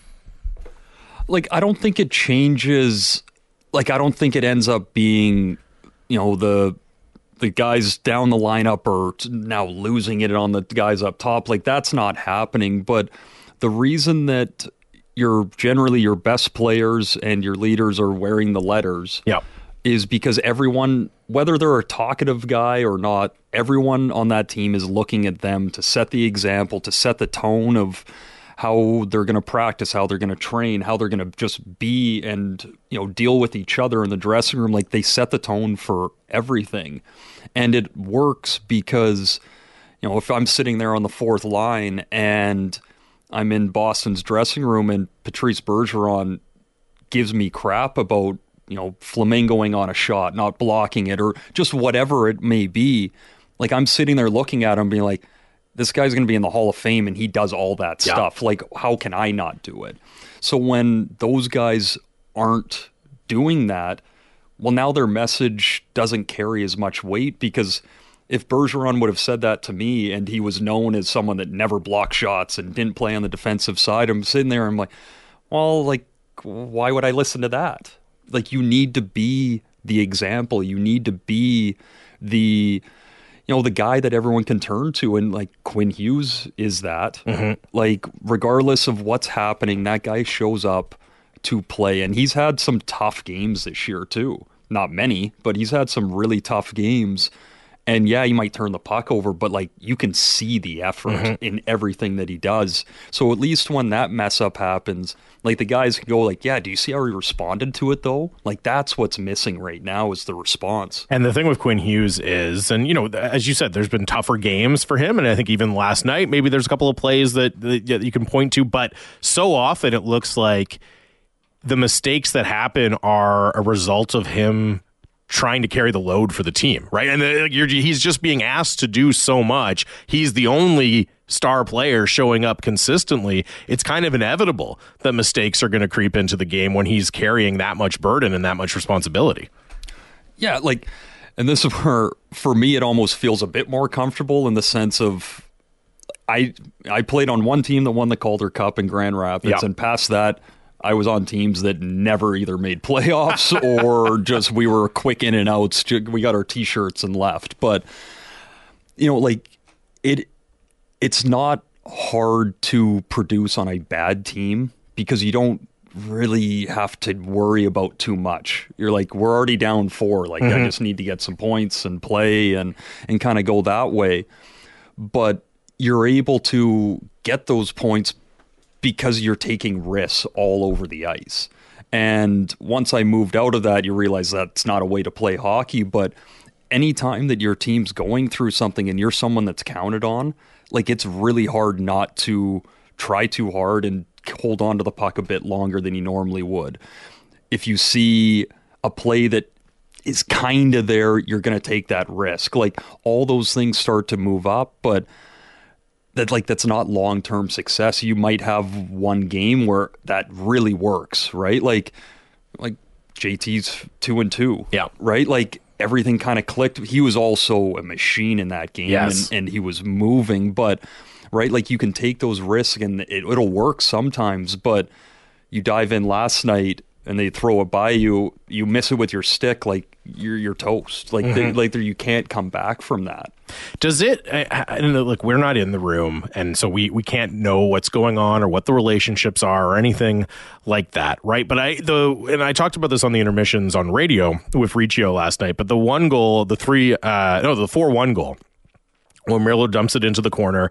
[SPEAKER 3] Like, I don't think it changes. Like, I don't think it ends up being, you know, the the guys down the lineup are now losing it on the guys up top. Like, that's not happening. But the reason that your generally your best players and your leaders are wearing the letters
[SPEAKER 1] yeah.
[SPEAKER 3] is because everyone, whether they're a talkative guy or not, everyone on that team is looking at them to set the example, to set the tone of how they're going to practice, how they're going to train, how they're going to just be and, you know, deal with each other in the dressing room. Like, they set the tone for everything. And it works because, you know, if I'm sitting there on the fourth line and I'm in Boston's dressing room and Patrice Bergeron gives me crap about, you know, flamingoing on a shot, not blocking it, or just whatever it may be, like, I'm sitting there looking at him being like, this guy's going to be in the Hall of Fame and he does all that
[SPEAKER 1] yeah.
[SPEAKER 3] stuff. Like, how can I not do it? So when those guys aren't doing that, well, now their message doesn't carry as much weight, because if Bergeron would have said that to me and he was known as someone that never blocked shots and didn't play on the defensive side, I'm sitting there, I'm like, well, like, why would I listen to that? Like, you need to be the example. You need to be the... you know, the guy that everyone can turn to, and like Quinn Hughes is that. Mm-hmm. Like, regardless of what's happening, that guy shows up to play, and he's had some tough games this year too. Not many, but he's had some really tough games. And yeah, he might turn the puck over, but like, you can see the effort mm-hmm. in everything that he does. So at least when that mess up happens, like, the guys can go like, yeah, do you see how he responded to it though? Like, that's what's missing right now, is the response.
[SPEAKER 1] And the thing with Quinn Hughes is, and you know, as you said, there's been tougher games for him. And I think even last night, maybe there's a couple of plays that, that you can point to, but so often it looks like the mistakes that happen are a result of him trying to carry the load for the team, right? And uh, you're, he's just being asked to do so much. He's the only star player showing up consistently. It's kind of inevitable that mistakes are going to creep into the game when he's carrying that much burden and that much responsibility.
[SPEAKER 3] Yeah, like, and this is where, for me, it almost feels a bit more comfortable in the sense of I I played on one team that won the Calder Cup in Grand Rapids, yeah. and past that, I was on teams that never either made playoffs or just we were quick in and outs. We got our T-shirts and left. But, you know, like, it it's not hard to produce on a bad team because you don't really have to worry about too much. You're like, we're already down four. Like, mm-hmm. I just need to get some points and play and, and kind of go that way. But you're able to get those points because you're taking risks all over the ice. And once I moved out of that, you realize that's not a way to play hockey. But anytime that your team's going through something and you're someone that's counted on, like, it's really hard not to try too hard and hold on to the puck a bit longer than you normally would. If you see a play that is kind of there, you're going to take that risk. Like, all those things start to move up, but that like that's not long-term success. You might have one game where that really works, right? Like like J T's two and two.
[SPEAKER 1] Yeah.
[SPEAKER 3] Right? Like, everything kind of clicked. He was also a machine in that game,
[SPEAKER 1] yes.
[SPEAKER 3] and, and he was moving, but right, like, you can take those risks and it, it'll work sometimes, but you dive in last night and they throw it by you, you miss it with your stick, like, you're you're toast. Like, mm-hmm. they, like you can't come back from that.
[SPEAKER 1] Does it? I, I don't know, look, we're not in the room, and so we we can't know what's going on or what the relationships are or anything like that, right? But I the and I talked about this on the intermissions on radio with Riccio last night. But the one goal, the three, uh, no, the four one goal, when Miller dumps it into the corner.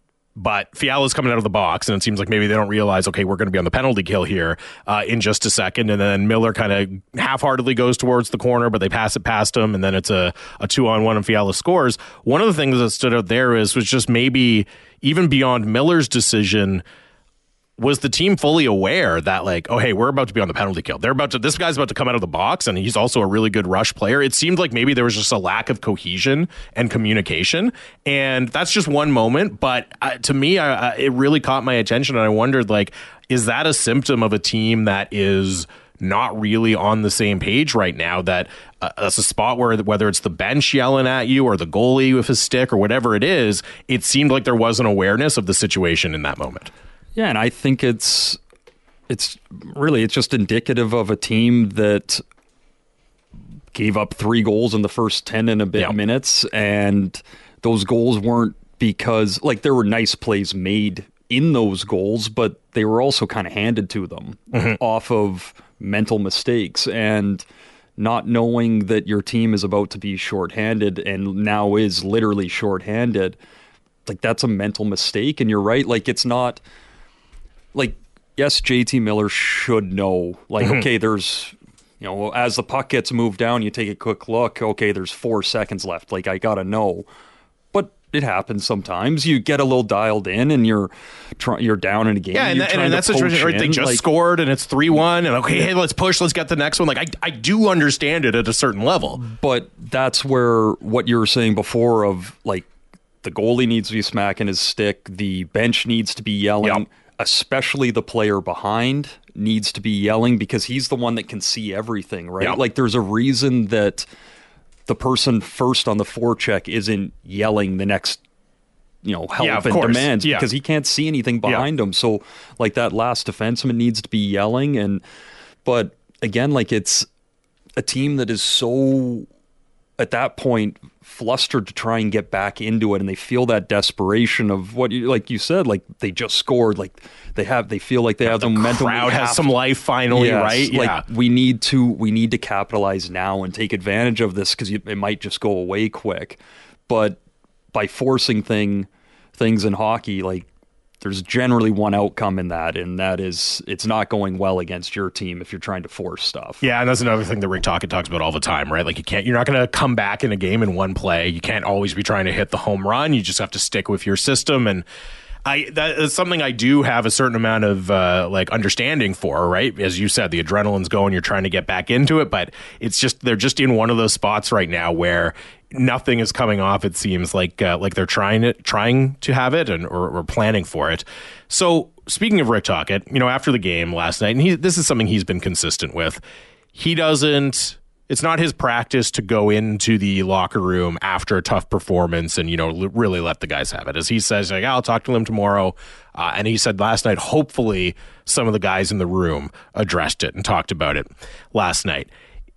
[SPEAKER 1] But Fiala's coming out of the box, and it seems like maybe they don't realize, okay, we're going to be on the penalty kill here uh, in just a second. And then Miller kind of half-heartedly goes towards the corner, but they pass it past him, and then it's a, a two-on-one, and Fiala scores. One of the things that stood out there is was just maybe, even beyond Miller's decision, was the team fully aware that, like, oh, hey, we're about to be on the penalty kill? They're about to, this guy's about to come out of the box, and he's also a really good rush player. It seemed like maybe there was just a lack of cohesion and communication, and that's just one moment. But uh, to me, I, I, it really caught my attention, and I wondered, like, is that a symptom of a team that is not really on the same page right now? That uh, that's a spot where, whether it's the bench yelling at you or the goalie with his stick or whatever it is, it seemed like there was an awareness of the situation in that moment.
[SPEAKER 3] Yeah, and I think it's it's really it's just indicative of a team that gave up three goals in the first ten and a bit
[SPEAKER 1] yep.
[SPEAKER 3] minutes, and those goals weren't because, like, there were nice plays made in those goals, but they were also kind of handed to them mm-hmm. off of mental mistakes and not knowing that your team is about to be shorthanded and now is literally shorthanded. Like, that's a mental mistake, and you're right. Like, it's not... Like, yes, J T Miller should know, like, mm-hmm. okay, there's, you know, as the puck gets moved down, you take a quick look, okay, there's four seconds left. Like, I got to know. But it happens sometimes. You get a little dialed in and you're try, you're down in a game.
[SPEAKER 1] Yeah, and, that, and that's the situation, right? They just like, scored and it's three one, and okay, hey, let's push, let's get the next one. Like, I, I do understand it at a certain level.
[SPEAKER 3] But that's where what you were saying before of, like, the goalie needs to be smacking his stick, the bench needs to be yelling. Yep. Especially the player behind needs to be yelling because he's the one that can see everything, right? Yep. Like, there's a reason that the person first on the forecheck isn't yelling the next, you know, help
[SPEAKER 1] yeah,
[SPEAKER 3] and
[SPEAKER 1] course.
[SPEAKER 3] demands
[SPEAKER 1] yeah.
[SPEAKER 3] because he can't see anything behind yep. him. So, like, that last defenseman needs to be yelling. And, but again, like, it's a team that is so, at that point, flustered to try and get back into it, and they feel that desperation of what you, like you said, like, they just scored, like they have, they feel like they have
[SPEAKER 1] the
[SPEAKER 3] momentum.
[SPEAKER 1] Crowd has some life finally,
[SPEAKER 3] yes,
[SPEAKER 1] right?
[SPEAKER 3] Like,
[SPEAKER 1] yeah,
[SPEAKER 3] we need to, we need to capitalize now and take advantage of this because it might just go away quick. But by forcing thing things in hockey, like, there's generally one outcome in that, and that is it's not going well against your team if you're trying to force stuff.
[SPEAKER 1] Yeah, and that's another thing that Rick Tocchet talks about all the time, right? Like, you can't, you're not going to come back in a game in one play. You can't always be trying to hit the home run. You just have to stick with your system, and I that is something I do have a certain amount of uh, like understanding for, right? As you said, the adrenaline's going, you're trying to get back into it, but it's just they're just in one of those spots right now where nothing is coming off. It seems like uh, like they're trying it, trying to have it, and or, or planning for it. So, speaking of Rick Tocchet, you know, after the game last night, and he, this is something he's been consistent with. He doesn't. It's not his practice to go into the locker room after a tough performance and, you know, l- really let the guys have it. As he says, like, I'll talk to them tomorrow. Uh, and he said last night, hopefully some of the guys in the room addressed it and talked about it last night.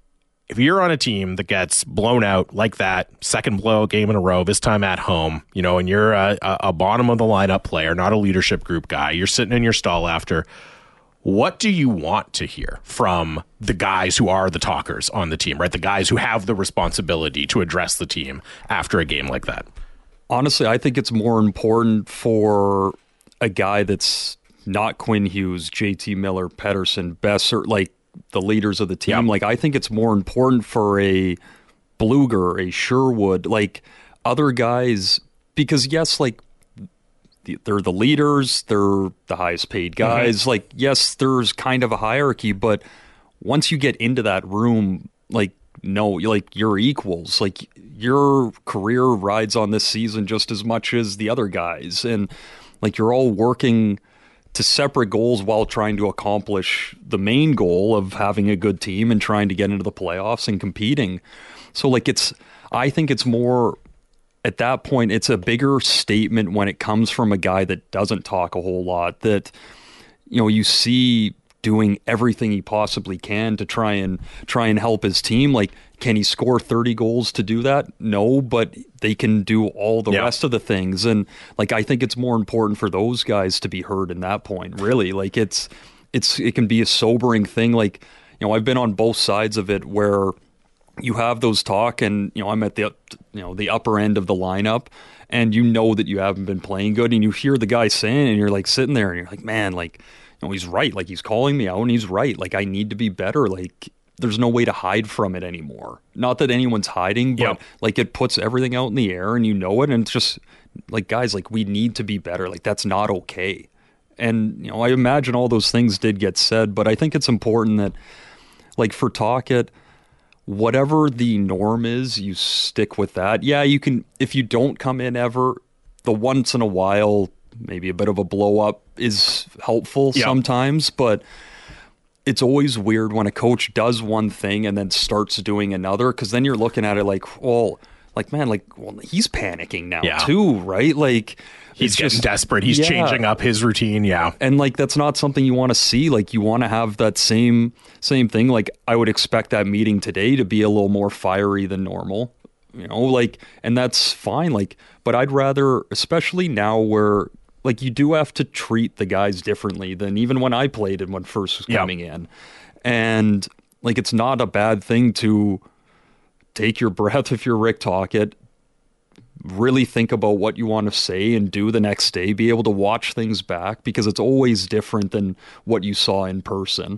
[SPEAKER 1] If you're on a team that gets blown out like that, second blowout game in a row, this time at home, you know, and you're a, a bottom of the lineup player, not a leadership group guy, you're sitting in your stall after, what do you want to hear from the guys who are the talkers on the team, right? The guys who have the responsibility to address the team after a game like that?
[SPEAKER 3] Honestly, I think it's more important for a guy that's not Quinn Hughes, J T Miller, Pettersson, Besser, like the leaders of the team. Yep. Like, I think it's more important for a Bluger, a Sherwood, like other guys, because yes, like, they're the leaders, they're the highest paid guys. Mm-hmm. Like, yes, there's kind of a hierarchy, but once you get into that room, like, no, like, you're equals. Like, your career rides on this season just as much as the other guys. And, like, you're all working to separate goals while trying to accomplish the main goal of having a good team and trying to get into the playoffs and competing. So, like, it's, I think it's more... At that point, it's a bigger statement when it comes from a guy that doesn't talk a whole lot, that, you know, you see doing everything he possibly can to try and try and help his team. Like, can he score thirty goals to do that? No, but they can do all the yeah. rest of the things. And, like, I think it's more important for those guys to be heard in that point, really. Like, it's it's it can be a sobering thing. Like, you know, I've been on both sides of it where you have those talk, and, you know, I'm at the, you know, the upper end of the lineup, and you know that you haven't been playing good, and you hear the guy saying, and you're like sitting there, and you're like, man, like, you know, he's right. Like, he's calling me out, and he's right. Like, I need to be better. Like, there's no way to hide from it anymore. Not that anyone's hiding, but yep. like, it puts everything out in the air, and you know it, and it's just like, guys, like, we need to be better. Like, that's not okay. And, you know, I imagine all those things did get said, but I think it's important that, like, for Tocchet, whatever the norm is, you stick with that. Yeah, you can, if you don't come in ever, the once in a while, maybe a bit of a blow up is helpful yep. sometimes, but it's always weird when a coach does one thing and then starts doing another, because then you're looking at it like, well, like, man, like, well, he's panicking now yeah. too, right? Like,
[SPEAKER 1] he's getting just desperate. He's yeah. changing up his routine. Yeah.
[SPEAKER 3] And like, that's not something you want to see. Like, you want to have that same, same thing. Like, I would expect that meeting today to be a little more fiery than normal, you know, like, and that's fine. Like, but I'd rather, especially now where, like, you do have to treat the guys differently than even when I played and when first was coming yeah. in. And like, it's not a bad thing to take your breath if you're Rick Tocchet, really think about what you want to say and do the next day, be able to watch things back, because it's always different than what you saw in person.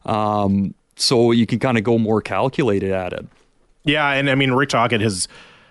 [SPEAKER 3] Um, so you can kind of go more calculated at it.
[SPEAKER 1] Yeah, and I mean, Rick Tocchet has...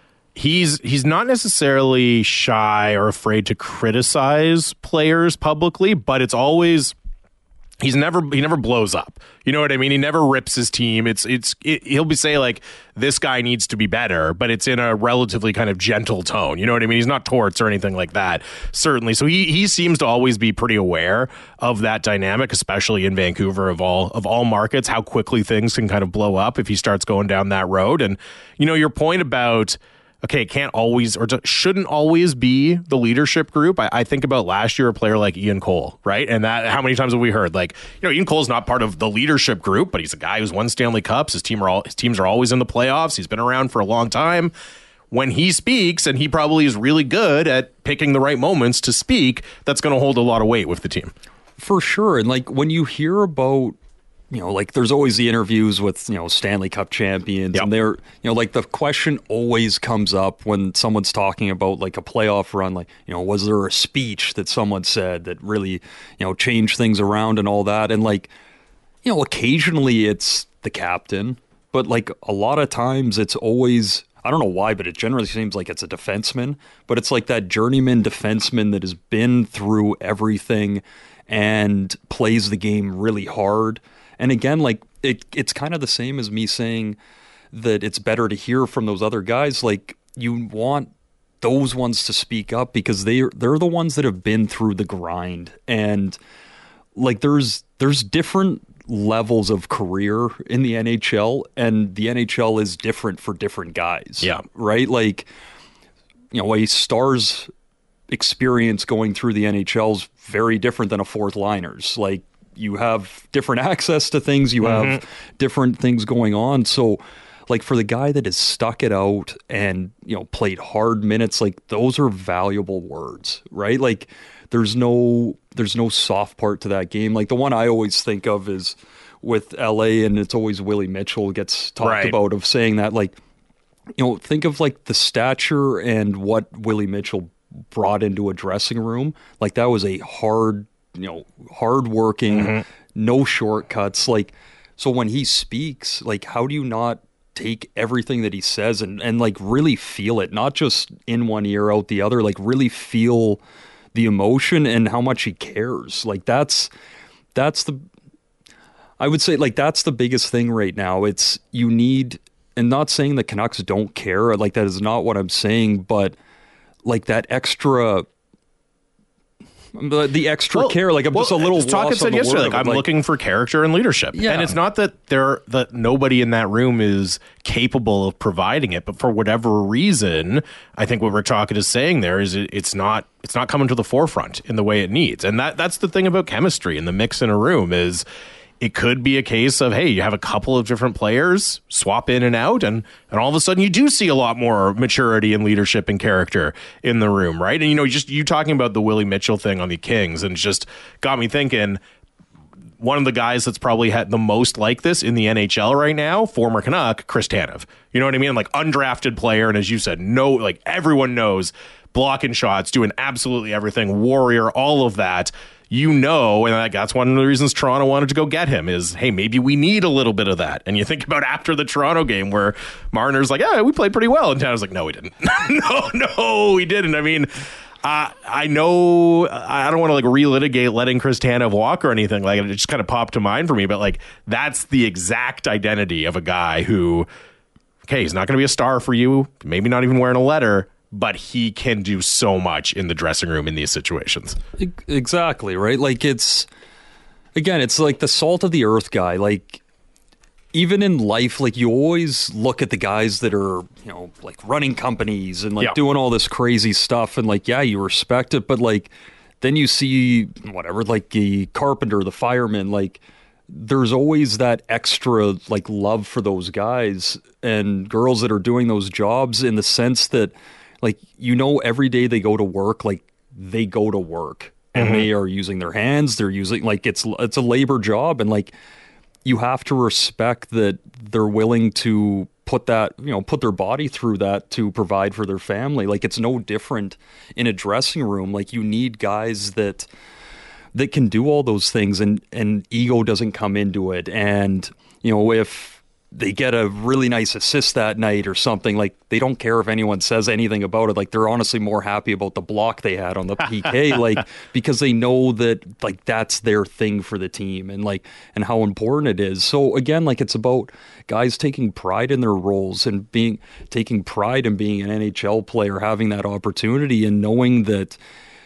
[SPEAKER 1] He's he's not necessarily shy or afraid to criticize players publicly, but it's always he's never he never blows up. You know what I mean? He never rips his team. It's it's it, he'll be say like, this guy needs to be better, but it's in a relatively kind of gentle tone. You know what I mean? He's not torts or anything like that, certainly. So he he seems to always be pretty aware of that dynamic, especially in Vancouver of all of all markets, how quickly things can kind of blow up if he starts going down that road. And you know, your point about, okay, it can't always or shouldn't always be the leadership group. I, I think about last year, a player like Ian Cole, right? And that, how many times have we heard, like, you know, Ian Cole's not part of the leadership group, but he's a guy who's won Stanley Cups. His team are all his teams are always in the playoffs. He's been around for a long time. When he speaks, and he probably is really good at picking the right moments to speak, that's going to hold a lot of weight with the team.
[SPEAKER 3] For sure. And like, when you hear about, you know, like, there's always the interviews with, you know, Stanley Cup champions, yep. and they're, you know, like, the question always comes up when someone's talking about like a playoff run, like, you know, was there a speech that someone said that really, you know, changed things around and all that? And like, you know, occasionally it's the captain, but like, a lot of times it's always, I don't know why, but it generally seems like it's a defenseman, but it's like that journeyman defenseman that has been through everything and plays the game really hard. And again, like, it, it's kind of the same as me saying that it's better to hear from those other guys. Like, you want those ones to speak up because they they're the ones that have been through the grind. And like, there's there's different levels of career in the N H L, and the N H L is different for different guys.
[SPEAKER 1] Yeah.
[SPEAKER 3] Right? Like, you know, a star's experience going through the N H L is very different than a fourth liner's. Like, you have different access to things, you mm-hmm. have different things going on. So like, for the guy that has stuck it out and, you know, played hard minutes, like, those are valuable words, right? Like, there's no there's no soft part to that game. Like, the one I always think of is with L A, and it's always Willie Mitchell gets talked right. about, of saying that, like, you know, think of like the stature and what Willie Mitchell brought into a dressing room. Like, that was a hard, you know, hardworking, mm-hmm. no shortcuts. Like, so when he speaks, like, how do you not take everything that he says and, and like, really feel it, not just in one ear, out the other, like, really feel the emotion and how much he cares. Like, that's, that's the, I would say, like, that's the biggest thing right now. It's, you need, and not saying the Canucks don't care, like, that is not what I'm saying, but like, that extra, The, the extra well, care, like, I'm
[SPEAKER 1] well,
[SPEAKER 3] just a little
[SPEAKER 1] lost on
[SPEAKER 3] said
[SPEAKER 1] the yesterday, like,
[SPEAKER 3] word,
[SPEAKER 1] I'm
[SPEAKER 3] like,
[SPEAKER 1] looking for character and leadership.
[SPEAKER 3] Yeah.
[SPEAKER 1] And it's not that there that nobody in that room is capable of providing it, but for whatever reason, I think what Rick Tocchet is saying there is it, it's not it's not coming to the forefront in the way it needs. And that that's the thing about chemistry and the mix in a room is, it could be a case of, hey, you have a couple of different players swap in and out, and, and all of a sudden you do see a lot more maturity and leadership and character in the room, right? And, you know, just you talking about the Willie Mitchell thing on the Kings, and just got me thinking, one of the guys that's probably had the most like this in the N H L right now, former Canuck, Chris Tanev. You know what I mean? Like, undrafted player, and as you said, no, like, everyone knows, blocking shots, doing absolutely everything, warrior, all of that. You know, and that's one of the reasons Toronto wanted to go get him is, hey, maybe we need a little bit of that. And you think about after the Toronto game where Marner's like, yeah, we played pretty well. And Tanever's like, no, we didn't. no, no, we didn't. I mean, Uh, I know I don't want to like relitigate letting Chris Tanev walk or anything like it. It just kind of popped to mind for me, but like that's the exact identity of a guy who, okay, he's not going to be a star for you, maybe not even wearing a letter, but he can do so much in the dressing room in these situations.
[SPEAKER 3] Exactly, right? Like it's, again, it's like the salt of the earth guy. Like even in life, like you always look at the guys that are, you know, like running companies and like
[SPEAKER 1] yeah.
[SPEAKER 3] doing all this crazy stuff, and like, yeah, you respect it, but like then you see whatever, like the carpenter, the fireman, like there's always that extra like love for those guys and girls that are doing those jobs, in the sense that like, you know, every day they go to work, like they go to work and mm-hmm. they are using their hands, they're using like it's it's a labor job, and like you have to respect that they're willing to put that, you know, put their body through that to provide for their family. Like it's no different in a dressing room. Like you need guys that that can do all those things, and and ego doesn't come into it. And you know, if they get a really nice assist that night or something, like they don't care if anyone says anything about it. Like they're honestly more happy about the block they had on the P K, like because they know that like that's their thing for the team, and like and how important it is. So again, like it's about guys taking pride in their roles and being taking pride in being an N H L player, having that opportunity, and knowing that,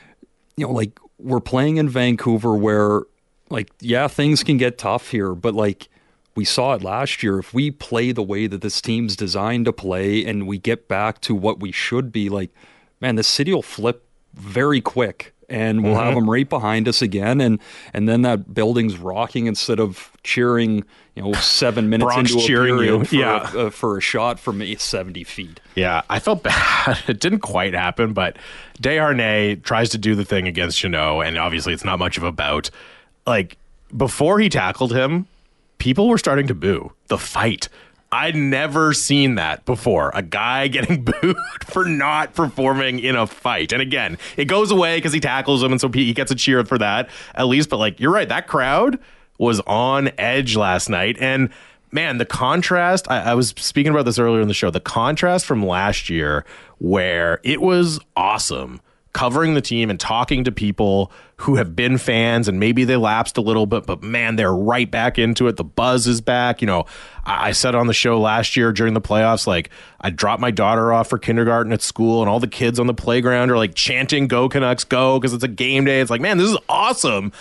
[SPEAKER 3] you know, like we're playing in Vancouver where like, yeah, things can get tough here, but like we saw it last year. If we play the way that this team's designed to play and we get back to what we should be, like, man, the city will flip very quick, and we'll mm-hmm. have them right behind us again. And and then that building's rocking instead of cheering, you know, seven minutes
[SPEAKER 1] Bronx
[SPEAKER 3] into a
[SPEAKER 1] cheering
[SPEAKER 3] period
[SPEAKER 1] you.
[SPEAKER 3] For,
[SPEAKER 1] yeah.
[SPEAKER 3] uh, for a shot from seventy feet.
[SPEAKER 1] Yeah, I felt bad. It didn't quite happen, but Desharnais tries to do the thing against Jeannot, and obviously it's not much of a bout. Like, before he tackled him, people were starting to boo the fight. I'd never seen that before. A guy getting booed for not performing in a fight. And again, it goes away because he tackles him, and so he gets a cheer for that, at least. But like, you're right, that crowd was on edge last night. And man, the contrast, I, I was speaking about this earlier in the show, the contrast from last year where it was awesome covering the team and talking to people who have been fans, and maybe they lapsed a little bit, but man, they're right back into it. The buzz is back. You know, I, I said on the show last year during the playoffs, like I dropped my daughter off for kindergarten at school, and all the kids on the playground are like chanting "Go Canucks, go!" because it's a game day. It's like, man, this is awesome.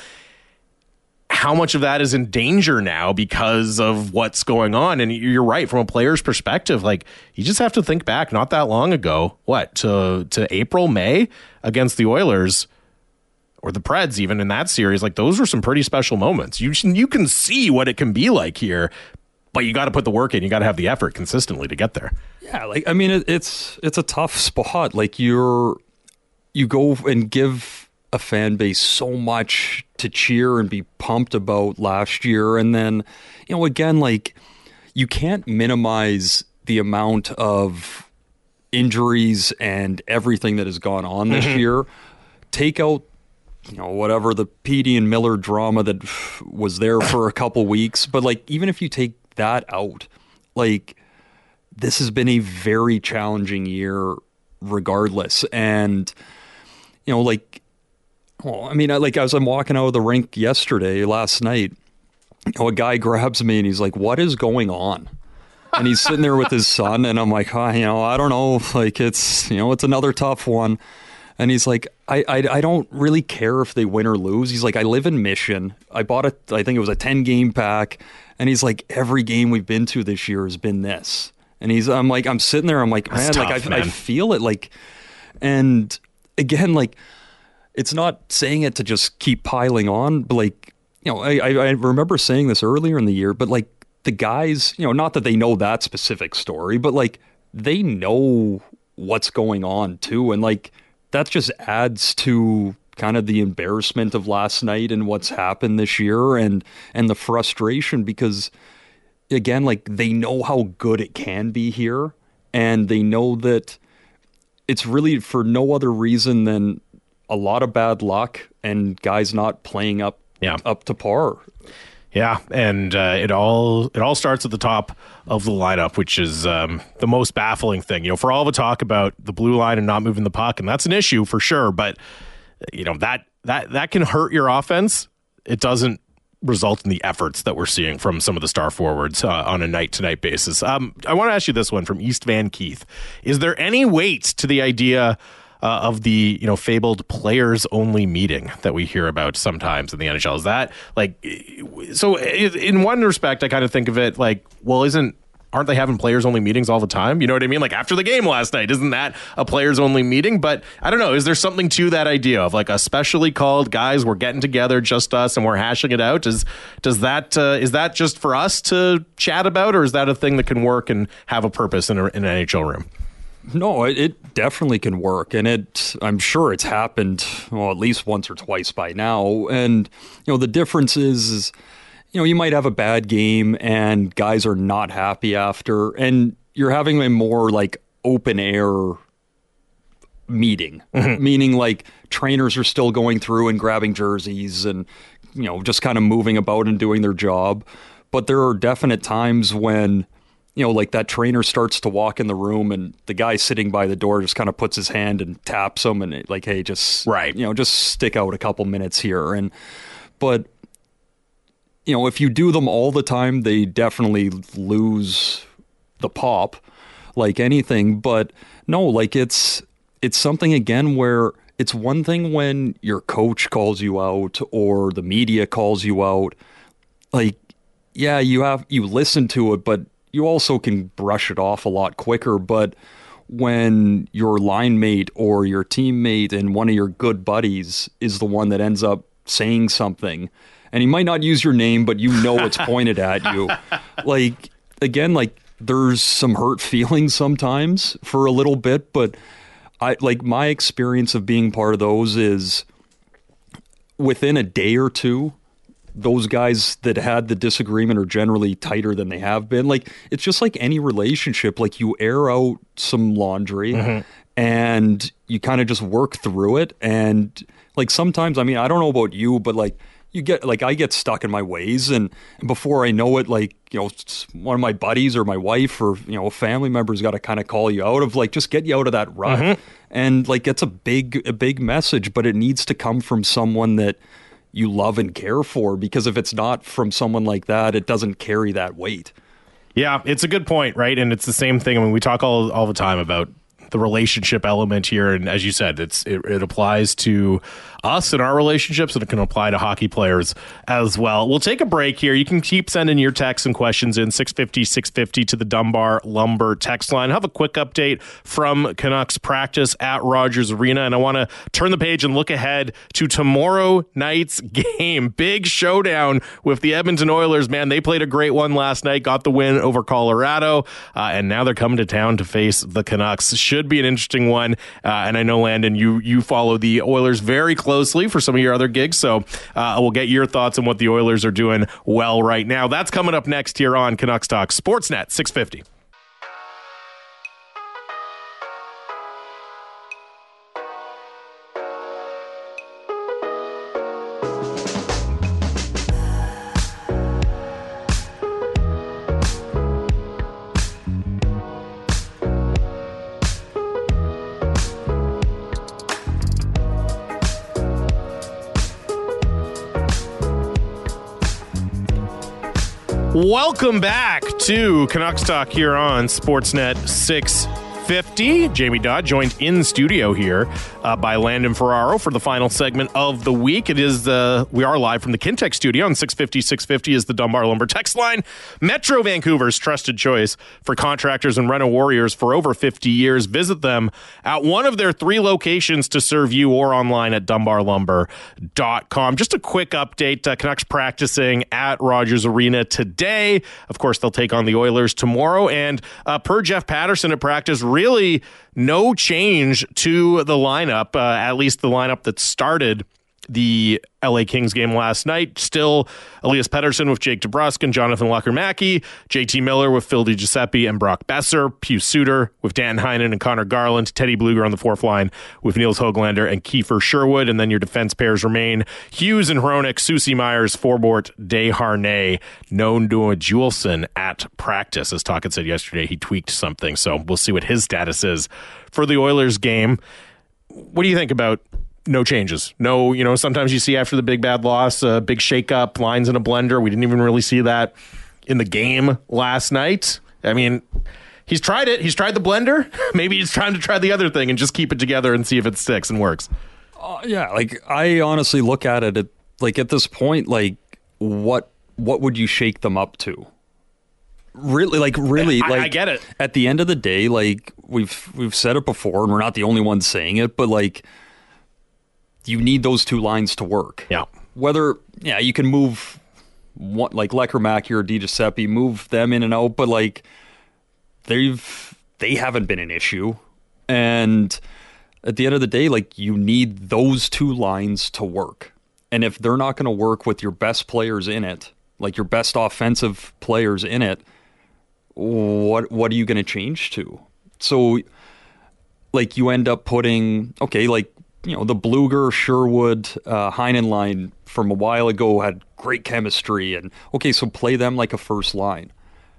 [SPEAKER 1] How much of that is in danger now because of what's going on? And you're right, from a player's perspective, like you just have to think back not that long ago, what, to to April, May against the Oilers or the Preds, even in that series. Like those were some pretty special moments. You you can see what it can be like here, but you got to put the work in. You got to have the effort consistently to get there.
[SPEAKER 3] Yeah, like I mean, it, it's it's a tough spot. Like you're you go and give a fan base so much to cheer and be pumped about last year, and then, you know, again, like you can't minimize the amount of injuries and everything that has gone on this mm-hmm. year. Take out, you know, whatever the Petey and Miller drama that was there for a couple weeks, but like even if you take that out, like this has been a very challenging year regardless. And you know, like, well, I mean, I, like as I'm walking out of the rink yesterday, last night, you know, a guy grabs me and he's like, "What is going on?" And he's sitting there with his son, and I'm like, oh, you know, I don't know, like it's, you know, it's another tough one. And he's like, I, I, I don't really care if they win or lose. He's like, I live in Mission. I bought a, I think it was a ten game pack. And he's like, every game we've been to this year has been this. And he's, I'm like, I'm sitting there, I'm like, man,
[SPEAKER 1] That's
[SPEAKER 3] like
[SPEAKER 1] tough,
[SPEAKER 3] I,
[SPEAKER 1] man.
[SPEAKER 3] I feel it, like, and again, like, it's not saying it to just keep piling on, but like, you know, I, I, I remember saying this earlier in the year, but like the guys, you know, not that they know that specific story, but like they know what's going on too. And like, that just adds to kind of the embarrassment of last night and what's happened this year, and, and the frustration, because again, like they know how good it can be here, and they know that it's really for no other reason than a lot of bad luck and guys not playing up
[SPEAKER 1] yeah.
[SPEAKER 3] up to par.
[SPEAKER 1] Yeah, and uh, it all it all starts at the top of the lineup, which is um, the most baffling thing. You know, for all the talk about the blue line and not moving the puck, and that's an issue for sure. But you know that that that can hurt your offense. It doesn't result in the efforts that we're seeing from some of the star forwards uh, on a night-to-night basis. Um, I want to ask you this one from East Van Keith: is there any weight to the idea Uh, of the, you know, fabled players only meeting that we hear about sometimes in the N H L? Is that like, so in one respect, I kind of think of it like, well, isn't, aren't they having players only meetings all the time? You know what I mean? Like after the game last night, isn't that a players only meeting? But I don't know. Is there something to that idea of like a specially called guys, we're getting together, just us, and we're hashing it out? Is, does that, uh, is that just for us to chat about, or is that a thing that can work and have a purpose in, a, in an N H L room?
[SPEAKER 3] No, it, it definitely can work, and it I'm sure it's happened, well, at least once or twice by now. And you know, the difference is, is you know, you might have a bad game and guys are not happy after, and you're having a more like open air meeting, mm-hmm. meaning like trainers are still going through and grabbing jerseys and, you know, just kind of moving about and doing their job. But there are definite times when, you know, like that trainer starts to walk in the room and the guy sitting by the door just kind of puts his hand and taps him and it, like, hey, just,
[SPEAKER 1] right.
[SPEAKER 3] you know, just stick out a couple minutes here. And, but, you know, if you do them all the time, they definitely lose the pop like anything. But no, like it's, it's something again where it's one thing when your coach calls you out or the media calls you out, like, yeah, you have, you listen to it, but you also can brush it off a lot quicker. But when your line mate or your teammate and one of your good buddies is the one that ends up saying something, and he might not use your name, but you know it's pointed at you. Like, again, like there's some hurt feelings sometimes for a little bit, but I like my experience of being part of those is within a day or two, those guys that had the disagreement are generally tighter than they have been. Like, it's just like any relationship. Like, you air out some laundry mm-hmm. and you kind of just work through it. And like, sometimes, I mean, I don't know about you, but like, you get, like, I get stuck in my ways. And before I know it, like, you know, one of my buddies or my wife or, you know, a family member's got to kind of call you out of like, just get you out of that rut. Mm-hmm. And like, it's a big, a big message, but it needs to come from someone that you love and care for, because if it's not from someone like that, it doesn't carry that weight.
[SPEAKER 1] Yeah, it's a good point, right? And it's the same thing. I mean, we talk all all the time about the relationship element here, and as you said, it's it, it applies to us and our relationships, and it can apply to hockey players as well. We'll take a break here. You can keep sending your texts and questions in six fifty, six fifty to the Dunbar Lumber text line. I'll have a quick update from Canucks practice at Rogers Arena, and I want to turn the page and look ahead to tomorrow night's game. Big showdown with the Edmonton Oilers. Man, they played a great one last night, got the win over Colorado, uh, and now they're coming to town to face the Canucks. Should be an interesting one, uh, and I know, Landon, you you follow the Oilers very closely closely for some of your other gigs, so uh, we'll get your thoughts on what the Oilers are doing well right now. That's coming up next here on Canucks Talk Sportsnet six fifty. Welcome back to Canucks Talk here on Sportsnet six fifty. Jamie Dodd joined in studio here uh, by Landon Ferraro for the final segment of the week. It is uh, we are live from the Kintec studio, and six fifty, six fifty is the Dunbar Lumber text line. Metro Vancouver's trusted choice for contractors and rental warriors for over fifty years. Visit them at one of their three locations to serve you, or online at dunbar lumber dot com. Just a quick update. Uh, Canucks practicing at Rogers Arena today. Of course, they'll take on the Oilers tomorrow. And uh, per Jeff Patterson at practice, really no change to the lineup, uh, at least the lineup that started the L A Kings game last night. Still Elias Pettersson with Jake DeBrusk and Jonathan Lecker-Mackey, J T Miller with Phil DiGiuseppe and Brock Besser, Pius Suter with Dan Heinen and Connor Garland, Teddy Bluger on the fourth line with Niels Höglander and Kiefer Sherwood, and then your defense pairs remain Hughes and Hronik, Susie Myers, Forbort, Desharnais, known to Juleson at practice. As Tocchet said yesterday, he tweaked something, so we'll see what his status is for the Oilers game. What do you think about no changes? No, you know, sometimes you see after the big bad loss, a big shakeup, lines in a blender. We didn't even really see that in the game last night. I mean, he's tried it. He's tried the blender. Maybe he's trying to try the other thing and just keep it together and see if it sticks and works.
[SPEAKER 3] Uh, yeah, like I honestly look at it at, like at this point, like what what would you shake them up to? Really, like really,
[SPEAKER 1] I,
[SPEAKER 3] like
[SPEAKER 1] I get it.
[SPEAKER 3] At the end of the day, like we've we've said it before, and we're not the only ones saying it, but like you need those two lines to work.
[SPEAKER 1] Yeah.
[SPEAKER 3] Whether yeah, you can move one, like Lecker-Mackey or DiGiuseppe, move them in and out, but like they've they haven't been an issue, and at the end of the day, like you need those two lines to work, and if they're not going to work with your best players in it, like your best offensive players in it, what what are you going to change to? So, like, you end up putting, okay, like, you know, the Bluger, Sherwood, uh, Heinen line from a while ago had great chemistry, and okay, so play them like a first line.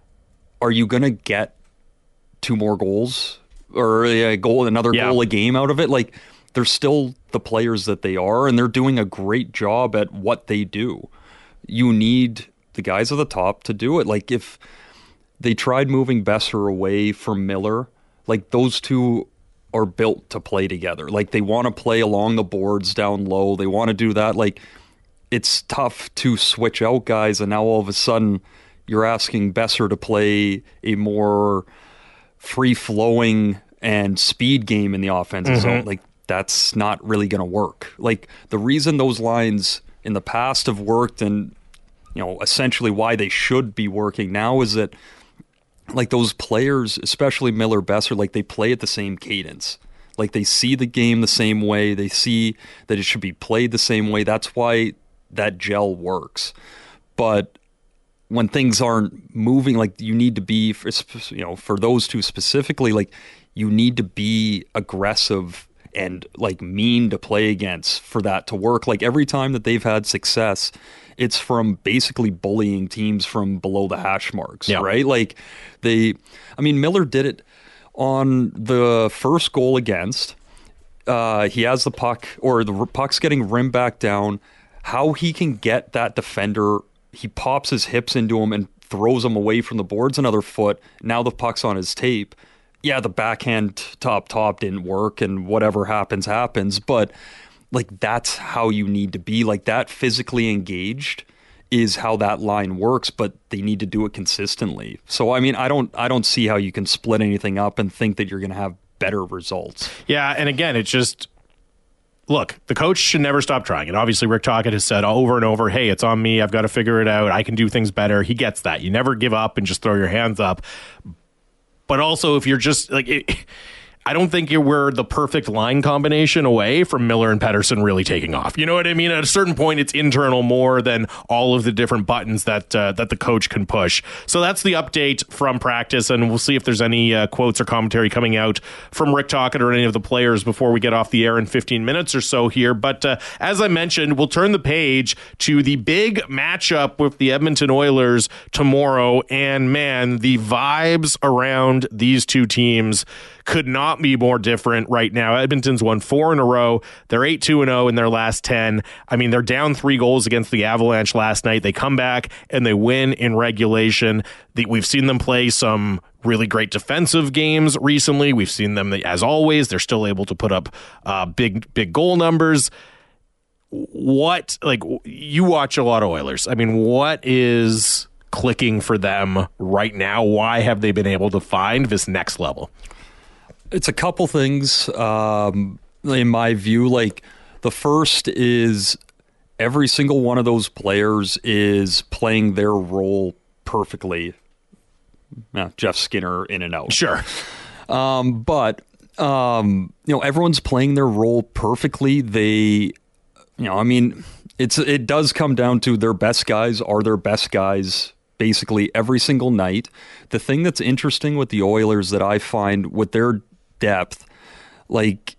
[SPEAKER 3] Are you going to get two more goals or a goal, another
[SPEAKER 1] yeah.
[SPEAKER 3] goal a game out of it? Like, they're still the players that they are, and they're doing a great job at what they do. You need the guys at the top to do it. Like, if they tried moving Besser away from Miller, like, those two are built to play together. Like, they want to play along the boards down low. They want to do that. Like, it's tough to switch out guys, and now all of a sudden you're asking Besser to play a more free-flowing and speed game in the offensive
[SPEAKER 1] mm-hmm.
[SPEAKER 3] zone. Like, that's not really going to work. Like, the reason those lines in the past have worked, and you know, essentially why they should be working now, is that like those players, especially Miller, Besser, like they play at the same cadence. Like they see the game the same way. They see that it should be played the same way. That's why that gel works. But when things aren't moving, like you need to be, for, you know, for those two specifically, like you need to be aggressive and like mean to play against for that to work. Like every time that they've had success, it's from basically bullying teams from below the hash marks, yeah. right? Like they, I mean, Miller did it on the first goal against. Uh, he has the puck, or the puck's getting rimmed back down. How he can get that defender, he pops his hips into him and throws him away from the boards another foot. Now the puck's on his tape. Yeah, the backhand top top didn't work, and whatever happens, happens. But like that's how you need to be. Like that physically engaged is how that line works, but they need to do it consistently. So I mean, I don't I don't see how you can split anything up and think that you're going to have better results.
[SPEAKER 1] Yeah, and again, it's just look, the coach should never stop trying. And obviously Rick Tocchet has said over and over, hey, it's on me. I've got to figure it out. I can do things better. He gets that. You never give up and just throw your hands up. But also, if you're just like, it, I don't think you were the perfect line combination away from Miller and Pettersson really taking off. You know what I mean? At a certain point, it's internal more than all of the different buttons that uh, that the coach can push. So that's the update from practice, and we'll see if there's any uh, quotes or commentary coming out from Rick Tocchet or any of the players before we get off the air in fifteen minutes or so here. But uh, as I mentioned, we'll turn the page to the big matchup with the Edmonton Oilers tomorrow, and man, the vibes around these two teams could not be more different right now. Edmonton's won four in a row. They're eight two and oh in their last ten. I mean, they're down three goals against the Avalanche last night. They come back and they win in regulation. The, we've seen them play some really great defensive games recently. We've seen them, as always, they're still able to put up uh, big, big goal numbers. What, like, you watch a lot of Oilers. I mean, what is clicking for them right now? Why have they been able to find this next level?
[SPEAKER 3] It's a couple things, um, in my view. Like, the first is every single one of those players is playing their role perfectly. Yeah, Jeff Skinner in and out.
[SPEAKER 1] Sure.
[SPEAKER 3] Um, but, um, you know, everyone's playing their role perfectly. They you know, I mean, it's it does come down to their best guys are their best guys basically every single night. The thing that's interesting with the Oilers that I find with their depth, like,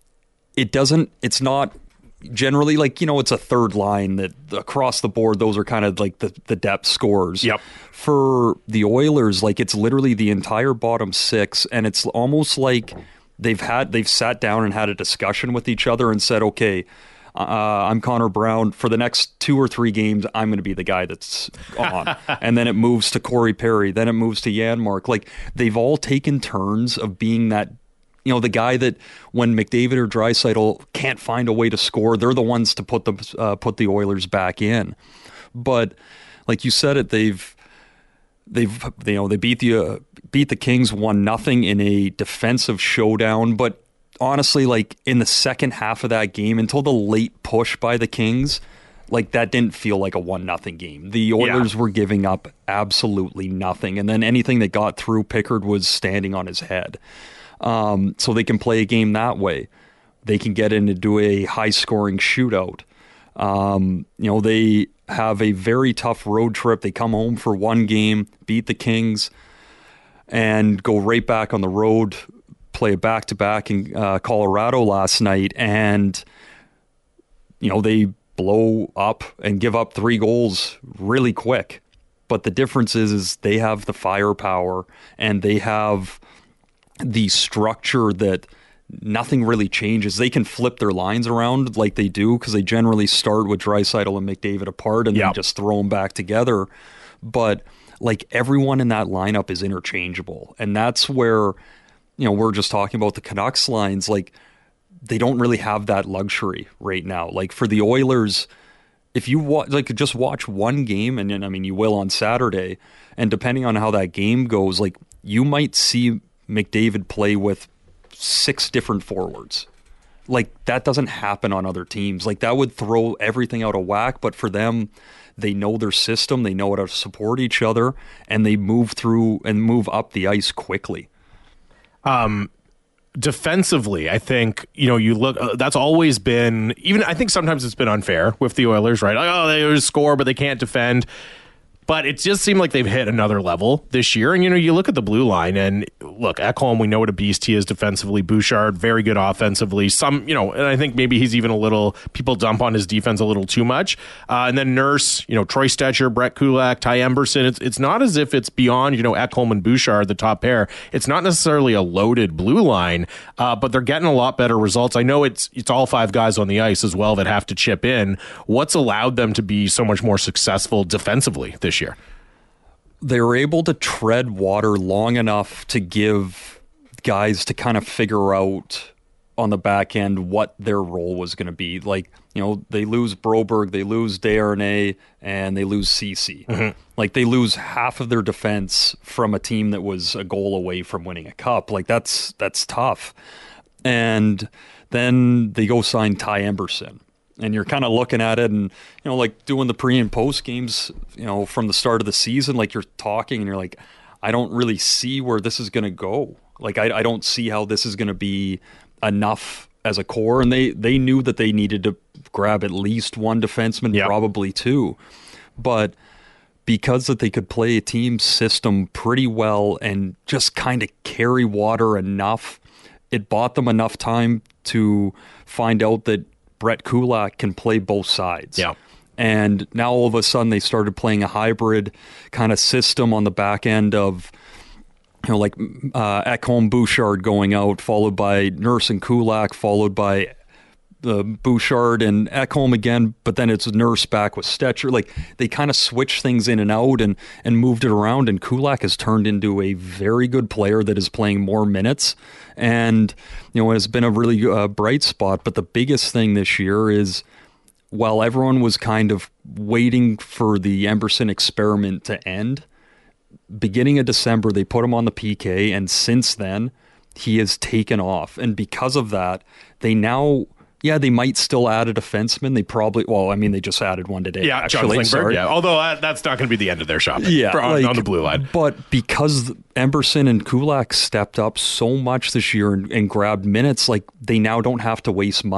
[SPEAKER 3] it doesn't, it's not generally like, you know, it's a third line that across the board, those are kind of like the, the depth scores.
[SPEAKER 1] Yep.
[SPEAKER 3] For the Oilers, like, it's literally the entire bottom six, and it's almost like they've had, they've sat down and had a discussion with each other and said, okay, Uh, I'm Connor Brown. For the next two or three games, I'm going to be the guy that's on. And then it moves to Corey Perry. Then it moves to Janmark. Like, they've all taken turns of being that, you know, the guy that when McDavid or Draisaitl can't find a way to score, they're the ones to put the uh, put the Oilers back in. But like you said, it they've they've you know they beat the uh, beat the Kings one nothing in a defensive showdown, but honestly, like, in the second half of that game, until the late push by the Kings, like, that didn't feel like a one nothing game. The Oilers yeah. were giving up absolutely nothing. And then anything that got through, Pickard was standing on his head. Um, so they can play a game that way. They can get into a high-scoring shootout. Um, you know, they have a very tough road trip. They come home for one game, beat the Kings, and go right back on the road, play a back-to-back in uh, Colorado last night, and you know they blow up and give up three goals really quick. But the difference is, is they have the firepower and they have the structure that nothing really changes. They can flip their lines around like they do because they generally start with Draisaitl and McDavid apart and yep. then just throw them back together. But like everyone in that lineup is interchangeable, and that's where. You know, we're just talking about the Canucks lines, like, they don't really have that luxury right now. Like, for the Oilers, if you watch, like, just watch one game, and, and I mean, you will on Saturday, and depending on how that game goes, like, you might see McDavid play with six different forwards. Like, that doesn't happen on other teams. Like, that would throw everything out of whack, but for them, they know their system, they know how to support each other, and they move through and move up the ice quickly.
[SPEAKER 1] Um, defensively, I think, you know, you look, uh, that's always been, even, I think sometimes it's been unfair with the Oilers, right? Like, oh, they just score, but they can't defend. But it just seemed like they've hit another level this year. And, you know, you look at the blue line and look, Ekholm, we know what a beast he is defensively. Bouchard, very good offensively. Some, you know, and I think maybe he's even a little, people dump on his defense a little too much. Uh, and then Nurse, you know, Troy Stetcher, Brett Kulak, Ty Emberson. It's, it's not as if it's beyond, you know, Ekholm and Bouchard, the top pair. It's not necessarily a loaded blue line, uh, but they're getting a lot better results. I know it's, it's all five guys on the ice as well that have to chip in. What's allowed them to be so much more successful defensively this year?
[SPEAKER 3] They were able to tread water long enough to give guys to kind of figure out on the back end what their role was going to be. Like, you know, they lose Broberg, they lose Desharnais, and they lose Ceci. Mm-hmm. Like, they lose half of their defense from a team that was a goal away from winning a cup. Like, that's that's tough. And then they go sign Ty Emberson. And you're kind of looking at it and, you know, like doing the pre and post games, you know, from the start of the season, like you're talking and you're like, I don't really see where this is going to go. Like, I, I don't see how this is going to be enough as a core. And they, they knew that they needed to grab at least one defenseman, yep. probably two. But because that they could play a team system pretty well and just kind of carry water enough, it bought them enough time to find out that Brett Kulak can play both sides.
[SPEAKER 1] Yeah.
[SPEAKER 3] And now all of a sudden they started playing a hybrid kind of system on the back end of, you know, like uh, Ekholm Bouchard going out, followed by Nurse and Kulak, followed by uh, Bouchard and Ekholm again, but then it's Nurse back with Stetcher. Like, they kind of switched things in and out and, and moved it around, and Kulak has turned into a very good player that is playing more minutes. And, you know, it's been a really uh, bright spot. But the biggest thing this year is, while everyone was kind of waiting for the Emberson experiment to end, beginning of December, they put him on the P K. And since then, he has taken off. And because of that, they now... Yeah, they might still add a defenseman. They probably, well, I mean, they just added one today.
[SPEAKER 1] Yeah,
[SPEAKER 3] actually.
[SPEAKER 1] John Klingberg, yeah. Although uh, that's not going to be the end of their shopping
[SPEAKER 3] yeah,
[SPEAKER 1] for, on,
[SPEAKER 3] like,
[SPEAKER 1] on the blue line.
[SPEAKER 3] But because Emberson and Kulak stepped up so much this year and, and grabbed minutes, like, they now don't have to waste money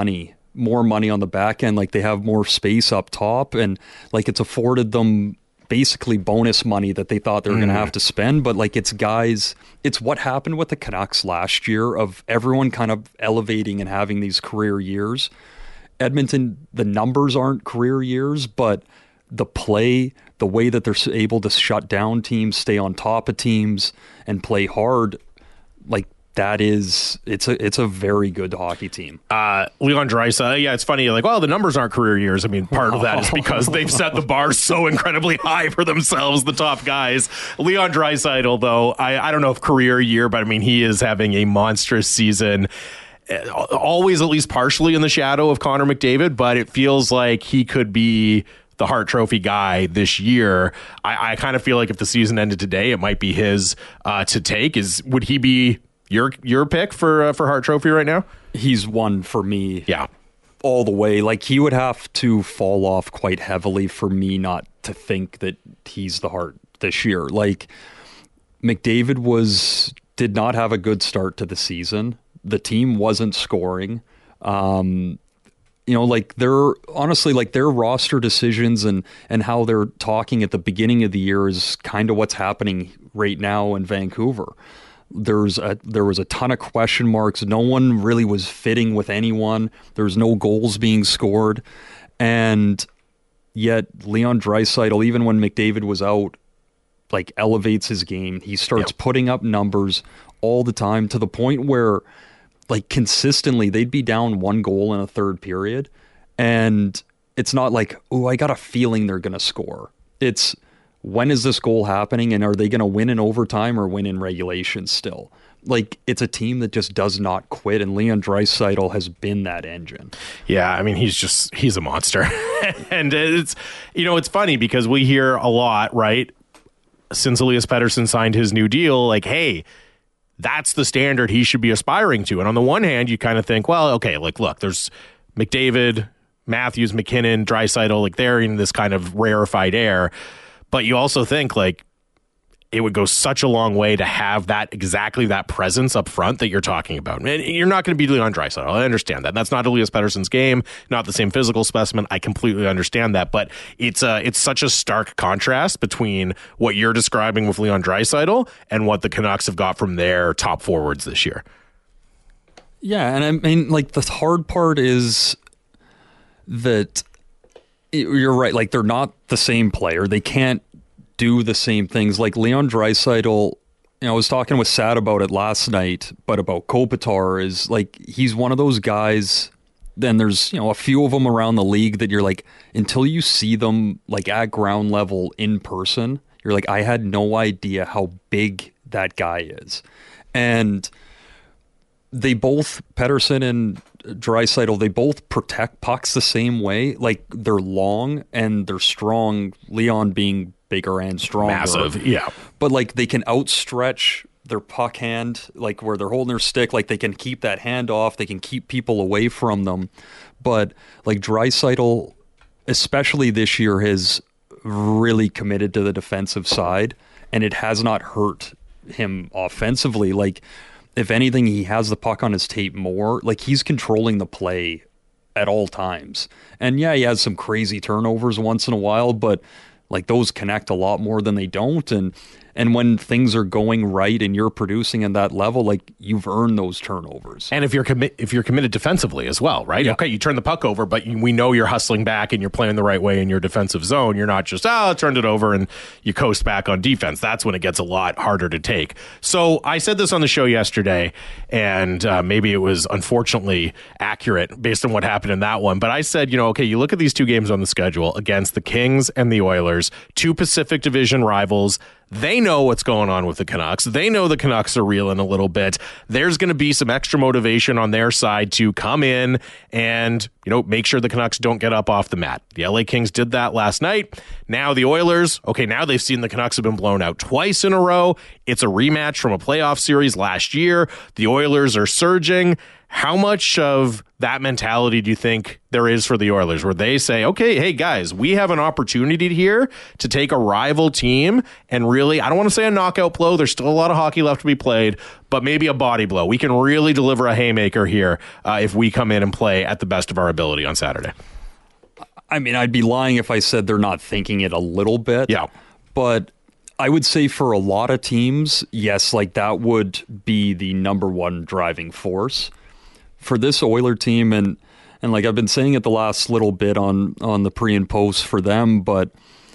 [SPEAKER 3] more money on the back end. Like they have more space up top, and like it's afforded them basically bonus money that they thought they were mm. going to have to spend. But like it's guys, it's what happened with the Canucks last year of everyone kind of elevating and having these career years. Edmonton, the numbers aren't career years, but the play, the way that they're able to shut down teams, stay on top of teams, and play hard, like that is, it's a it's a very good hockey team.
[SPEAKER 1] Uh, Leon Draisaitl, yeah, it's funny. You're like, well, the numbers aren't career years. I mean, part of that is because they've set the bar so incredibly high for themselves, the top guys. Leon Draisaitl, though, I, I don't know if career year, but I mean, he is having a monstrous season. Always at least partially in the shadow of Connor McDavid, but it feels like he could be the Hart Trophy guy this year. I, I kind of feel like if the season ended today, it might be his uh, to take. Is would he be your your pick for uh, for Hart Trophy right now?
[SPEAKER 3] He's one for me.
[SPEAKER 1] Yeah,
[SPEAKER 3] all the way. Like he would have to fall off quite heavily for me not to think that he's the Hart this year. Like McDavid was did not have a good start to the season. The team wasn't scoring. Um, you know, like their honestly, like their roster decisions and and how they're talking at the beginning of the year is kind of what's happening right now in Vancouver. There's a, there was a ton of question marks. No one really was fitting with anyone. There's no goals being scored. And yet Leon Draisaitl, even when McDavid was out, like elevates his game. He starts yep. putting up numbers all the time to the point where like consistently they'd be down one goal in a third period. And it's not like, oh, I got a feeling they're going to score. It's, when is this goal happening, and are they going to win in overtime or win in regulation still? Like, it's a team that just does not quit, and Leon Draisaitl has been that engine.
[SPEAKER 1] Yeah, I mean, he's just, he's a monster. And it's, you know, it's funny because we hear a lot, right, since Elias Pettersson signed his new deal, like, hey, that's the standard he should be aspiring to. And on the one hand, you kind of think, well, okay, like, look, there's McDavid, Matthews, McKinnon, Draisaitl, like, they're in this kind of rarefied air. But you also think, like, it would go such a long way to have that exactly that presence up front that you're talking about. And you're not going to be Leon Draisaitl. I understand that. That's not Elias Pettersson's game, not the same physical specimen. I completely understand that. But it's uh, it's such a stark contrast between what you're describing with Leon Draisaitl and what the Canucks have got from their top forwards this year.
[SPEAKER 3] Yeah, and I mean, like, the hard part is that you're right. Like, they're not the same player. They can't do the same things. Like Leon Draisaitl, you know, I was talking with Sad about it last night, but about Kopitar is like, he's one of those guys. Then there's, you know, a few of them around the league that you're like, until you see them like at ground level in person, you're like, I had no idea how big that guy is. And they both, Pettersson and Draisaitl, they both protect pucks the same way. Like, they're long and they're strong. Leon being bigger and stronger.
[SPEAKER 1] Massive, yeah.
[SPEAKER 3] But, like, they can outstretch their puck hand, like, where they're holding their stick. Like, they can keep that hand off. They can keep people away from them. But, like, Draisaitl, especially this year, has really committed to the defensive side, and it has not hurt him offensively. Like, if anything, he has the puck on his tape more. Like, he's controlling the play at all times. And yeah, he has some crazy turnovers once in a while, but like, those connect a lot more than they don't. And and when things are going right and you're producing at that level, like, you've earned those turnovers.
[SPEAKER 1] And if you're commi- if you're committed defensively as well, right? Yeah. Okay, you turn the puck over, but you, we know you're hustling back and you're playing the right way in your defensive zone. You're not just, oh, turned it over and you coast back on defense. That's when it gets a lot harder to take. So I said this on the show yesterday, and uh, maybe it was unfortunately accurate based on what happened in that one. But I said, you know, okay, you look at these two games on the schedule against the Kings and the Oilers, two Pacific Division rivals. They know what's going on with the Canucks. They know the Canucks are reeling a little bit. There's going to be some extra motivation on their side to come in and, you know, make sure the Canucks don't get up off the mat. The L A Kings did that last night. Now the Oilers, okay, now they've seen the Canucks have been blown out twice in a row. It's a rematch from a playoff series last year. The Oilers are surging. How much of that mentality do you think there is for the Oilers, where they say, okay, hey guys, we have an opportunity here to take a rival team and really, I don't want to say a knockout blow, there's still a lot of hockey left to be played, but maybe a body blow. We can really deliver a haymaker here uh, if we come in and play at the best of our ability on Saturday.
[SPEAKER 3] I mean, I'd be lying if I said they're not thinking it a little bit.
[SPEAKER 1] Yeah.
[SPEAKER 3] But I would say for a lot of teams, yes, like that would be the number one driving force. For this Oiler team, and and like I've been saying it the last little bit on, on the pre and post for them, but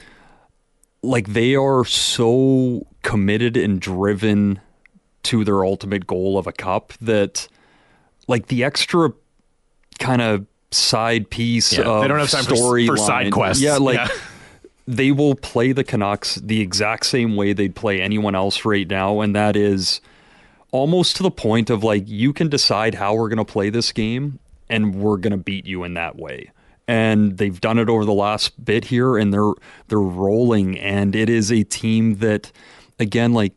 [SPEAKER 3] like they are so committed and driven to their ultimate goal of a cup that like the extra kind of side piece
[SPEAKER 1] yeah,
[SPEAKER 3] of
[SPEAKER 1] they don't have time
[SPEAKER 3] story
[SPEAKER 1] for, for
[SPEAKER 3] line,
[SPEAKER 1] side quests.
[SPEAKER 3] Yeah, like
[SPEAKER 1] yeah.
[SPEAKER 3] they will play the Canucks the exact same way they'd play anyone else right now, and that is almost to the point of like you can decide how we're going to play this game and we're going to beat you in that way. And they've done it over the last bit here, and they're they're rolling, and it is a team that, again, like,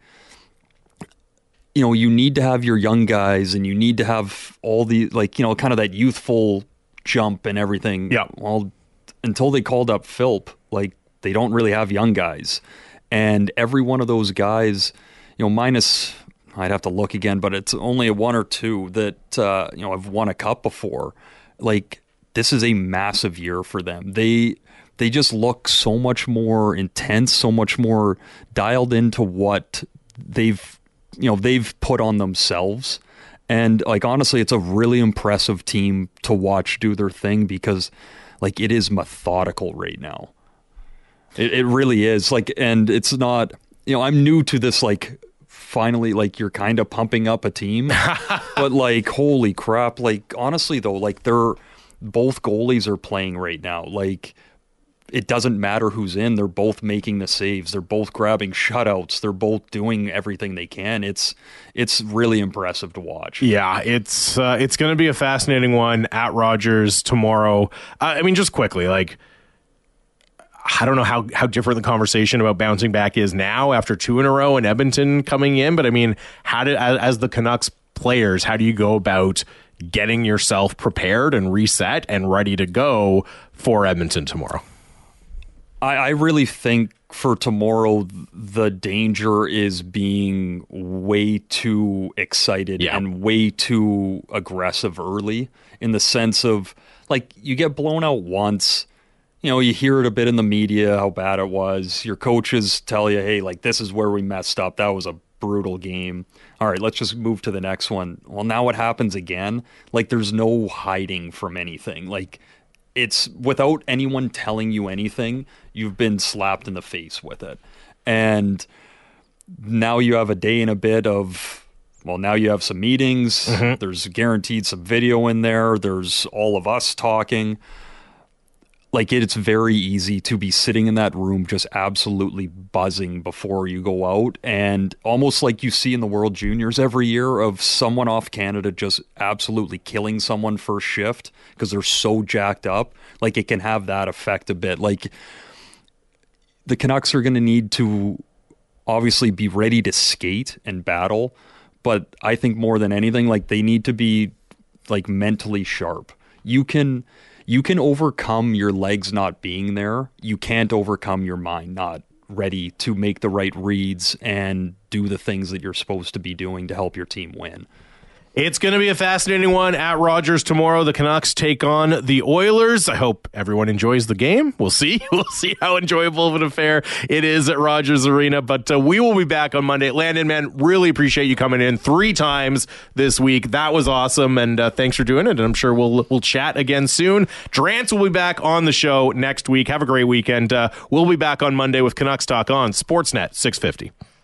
[SPEAKER 3] you know, you need to have your young guys and you need to have all the, like, you know, kind of that youthful jump and everything.
[SPEAKER 1] Yeah.
[SPEAKER 3] Well, until they called up Philp, like, they don't really have young guys. And every one of those guys, you know, minus, I'd have to look again, but it's only a one or two that, uh, you know, have won a cup before. Like, this is a massive year for them. They they just look so much more intense, so much more dialed into what they've, you know, they've put on themselves. And like, honestly, it's a really impressive team to watch do their thing because like it is methodical right now. It, it really is. Like, and it's not, you know, I'm new to this, like, finally, like, you're kind of pumping up a team, but like, holy crap. Like, honestly though, like they're, both goalies are playing right now. Like, it doesn't matter who's in. They're both making the saves. They're both grabbing shutouts. They're both doing everything they can. It's it's really impressive to watch.
[SPEAKER 1] Yeah, it's uh, it's going to be a fascinating one at Rogers tomorrow. Uh, I mean, just quickly, like, I don't know how, how different the conversation about bouncing back is now after two in a row and Edmonton coming in. But I mean, how did as, as the Canucks players, how do you go about getting yourself prepared and reset and ready to go for Edmonton tomorrow?
[SPEAKER 3] I, I really think for tomorrow, the danger is being way too excited
[SPEAKER 1] yeah.
[SPEAKER 3] and way too aggressive early, in the sense of, like, you get blown out once, you know, you hear it a bit in the media, how bad it was. Your coaches tell you, hey, like, this is where we messed up. That was a brutal game. All right, let's just move to the next one. Well, now what happens again? Like, there's no hiding from anything. Like, it's without anyone telling you anything, you've been slapped in the face with it. And now you have a day and a bit of, well, now you have some meetings. Mm-hmm. There's guaranteed some video in there. There's all of us talking. Like, it's very easy to be sitting in that room just absolutely buzzing before you go out, and almost like you see in the World Juniors every year of someone off Canada just absolutely killing someone first shift because they're so jacked up. Like, it can have that effect a bit. Like, the Canucks are going to need to obviously be ready to skate and battle, but I think more than anything, like, they need to be like mentally sharp. You can... You can overcome your legs not being there. You can't overcome your mind not ready to make the right reads and do the things that you're supposed to be doing to help your team win.
[SPEAKER 1] It's going to be a fascinating one at Rogers tomorrow. The Canucks take on the Oilers. I hope everyone enjoys the game. We'll see. We'll see how enjoyable of an affair it is at Rogers Arena. But uh, we will be back on Monday. Landon, man, really appreciate you coming in three times this week. That was awesome, and uh, thanks for doing it. And I'm sure we'll we'll chat again soon. Drance will be back on the show next week. Have a great weekend. Uh, we'll be back on Monday with Canucks Talk on Sportsnet six fifty.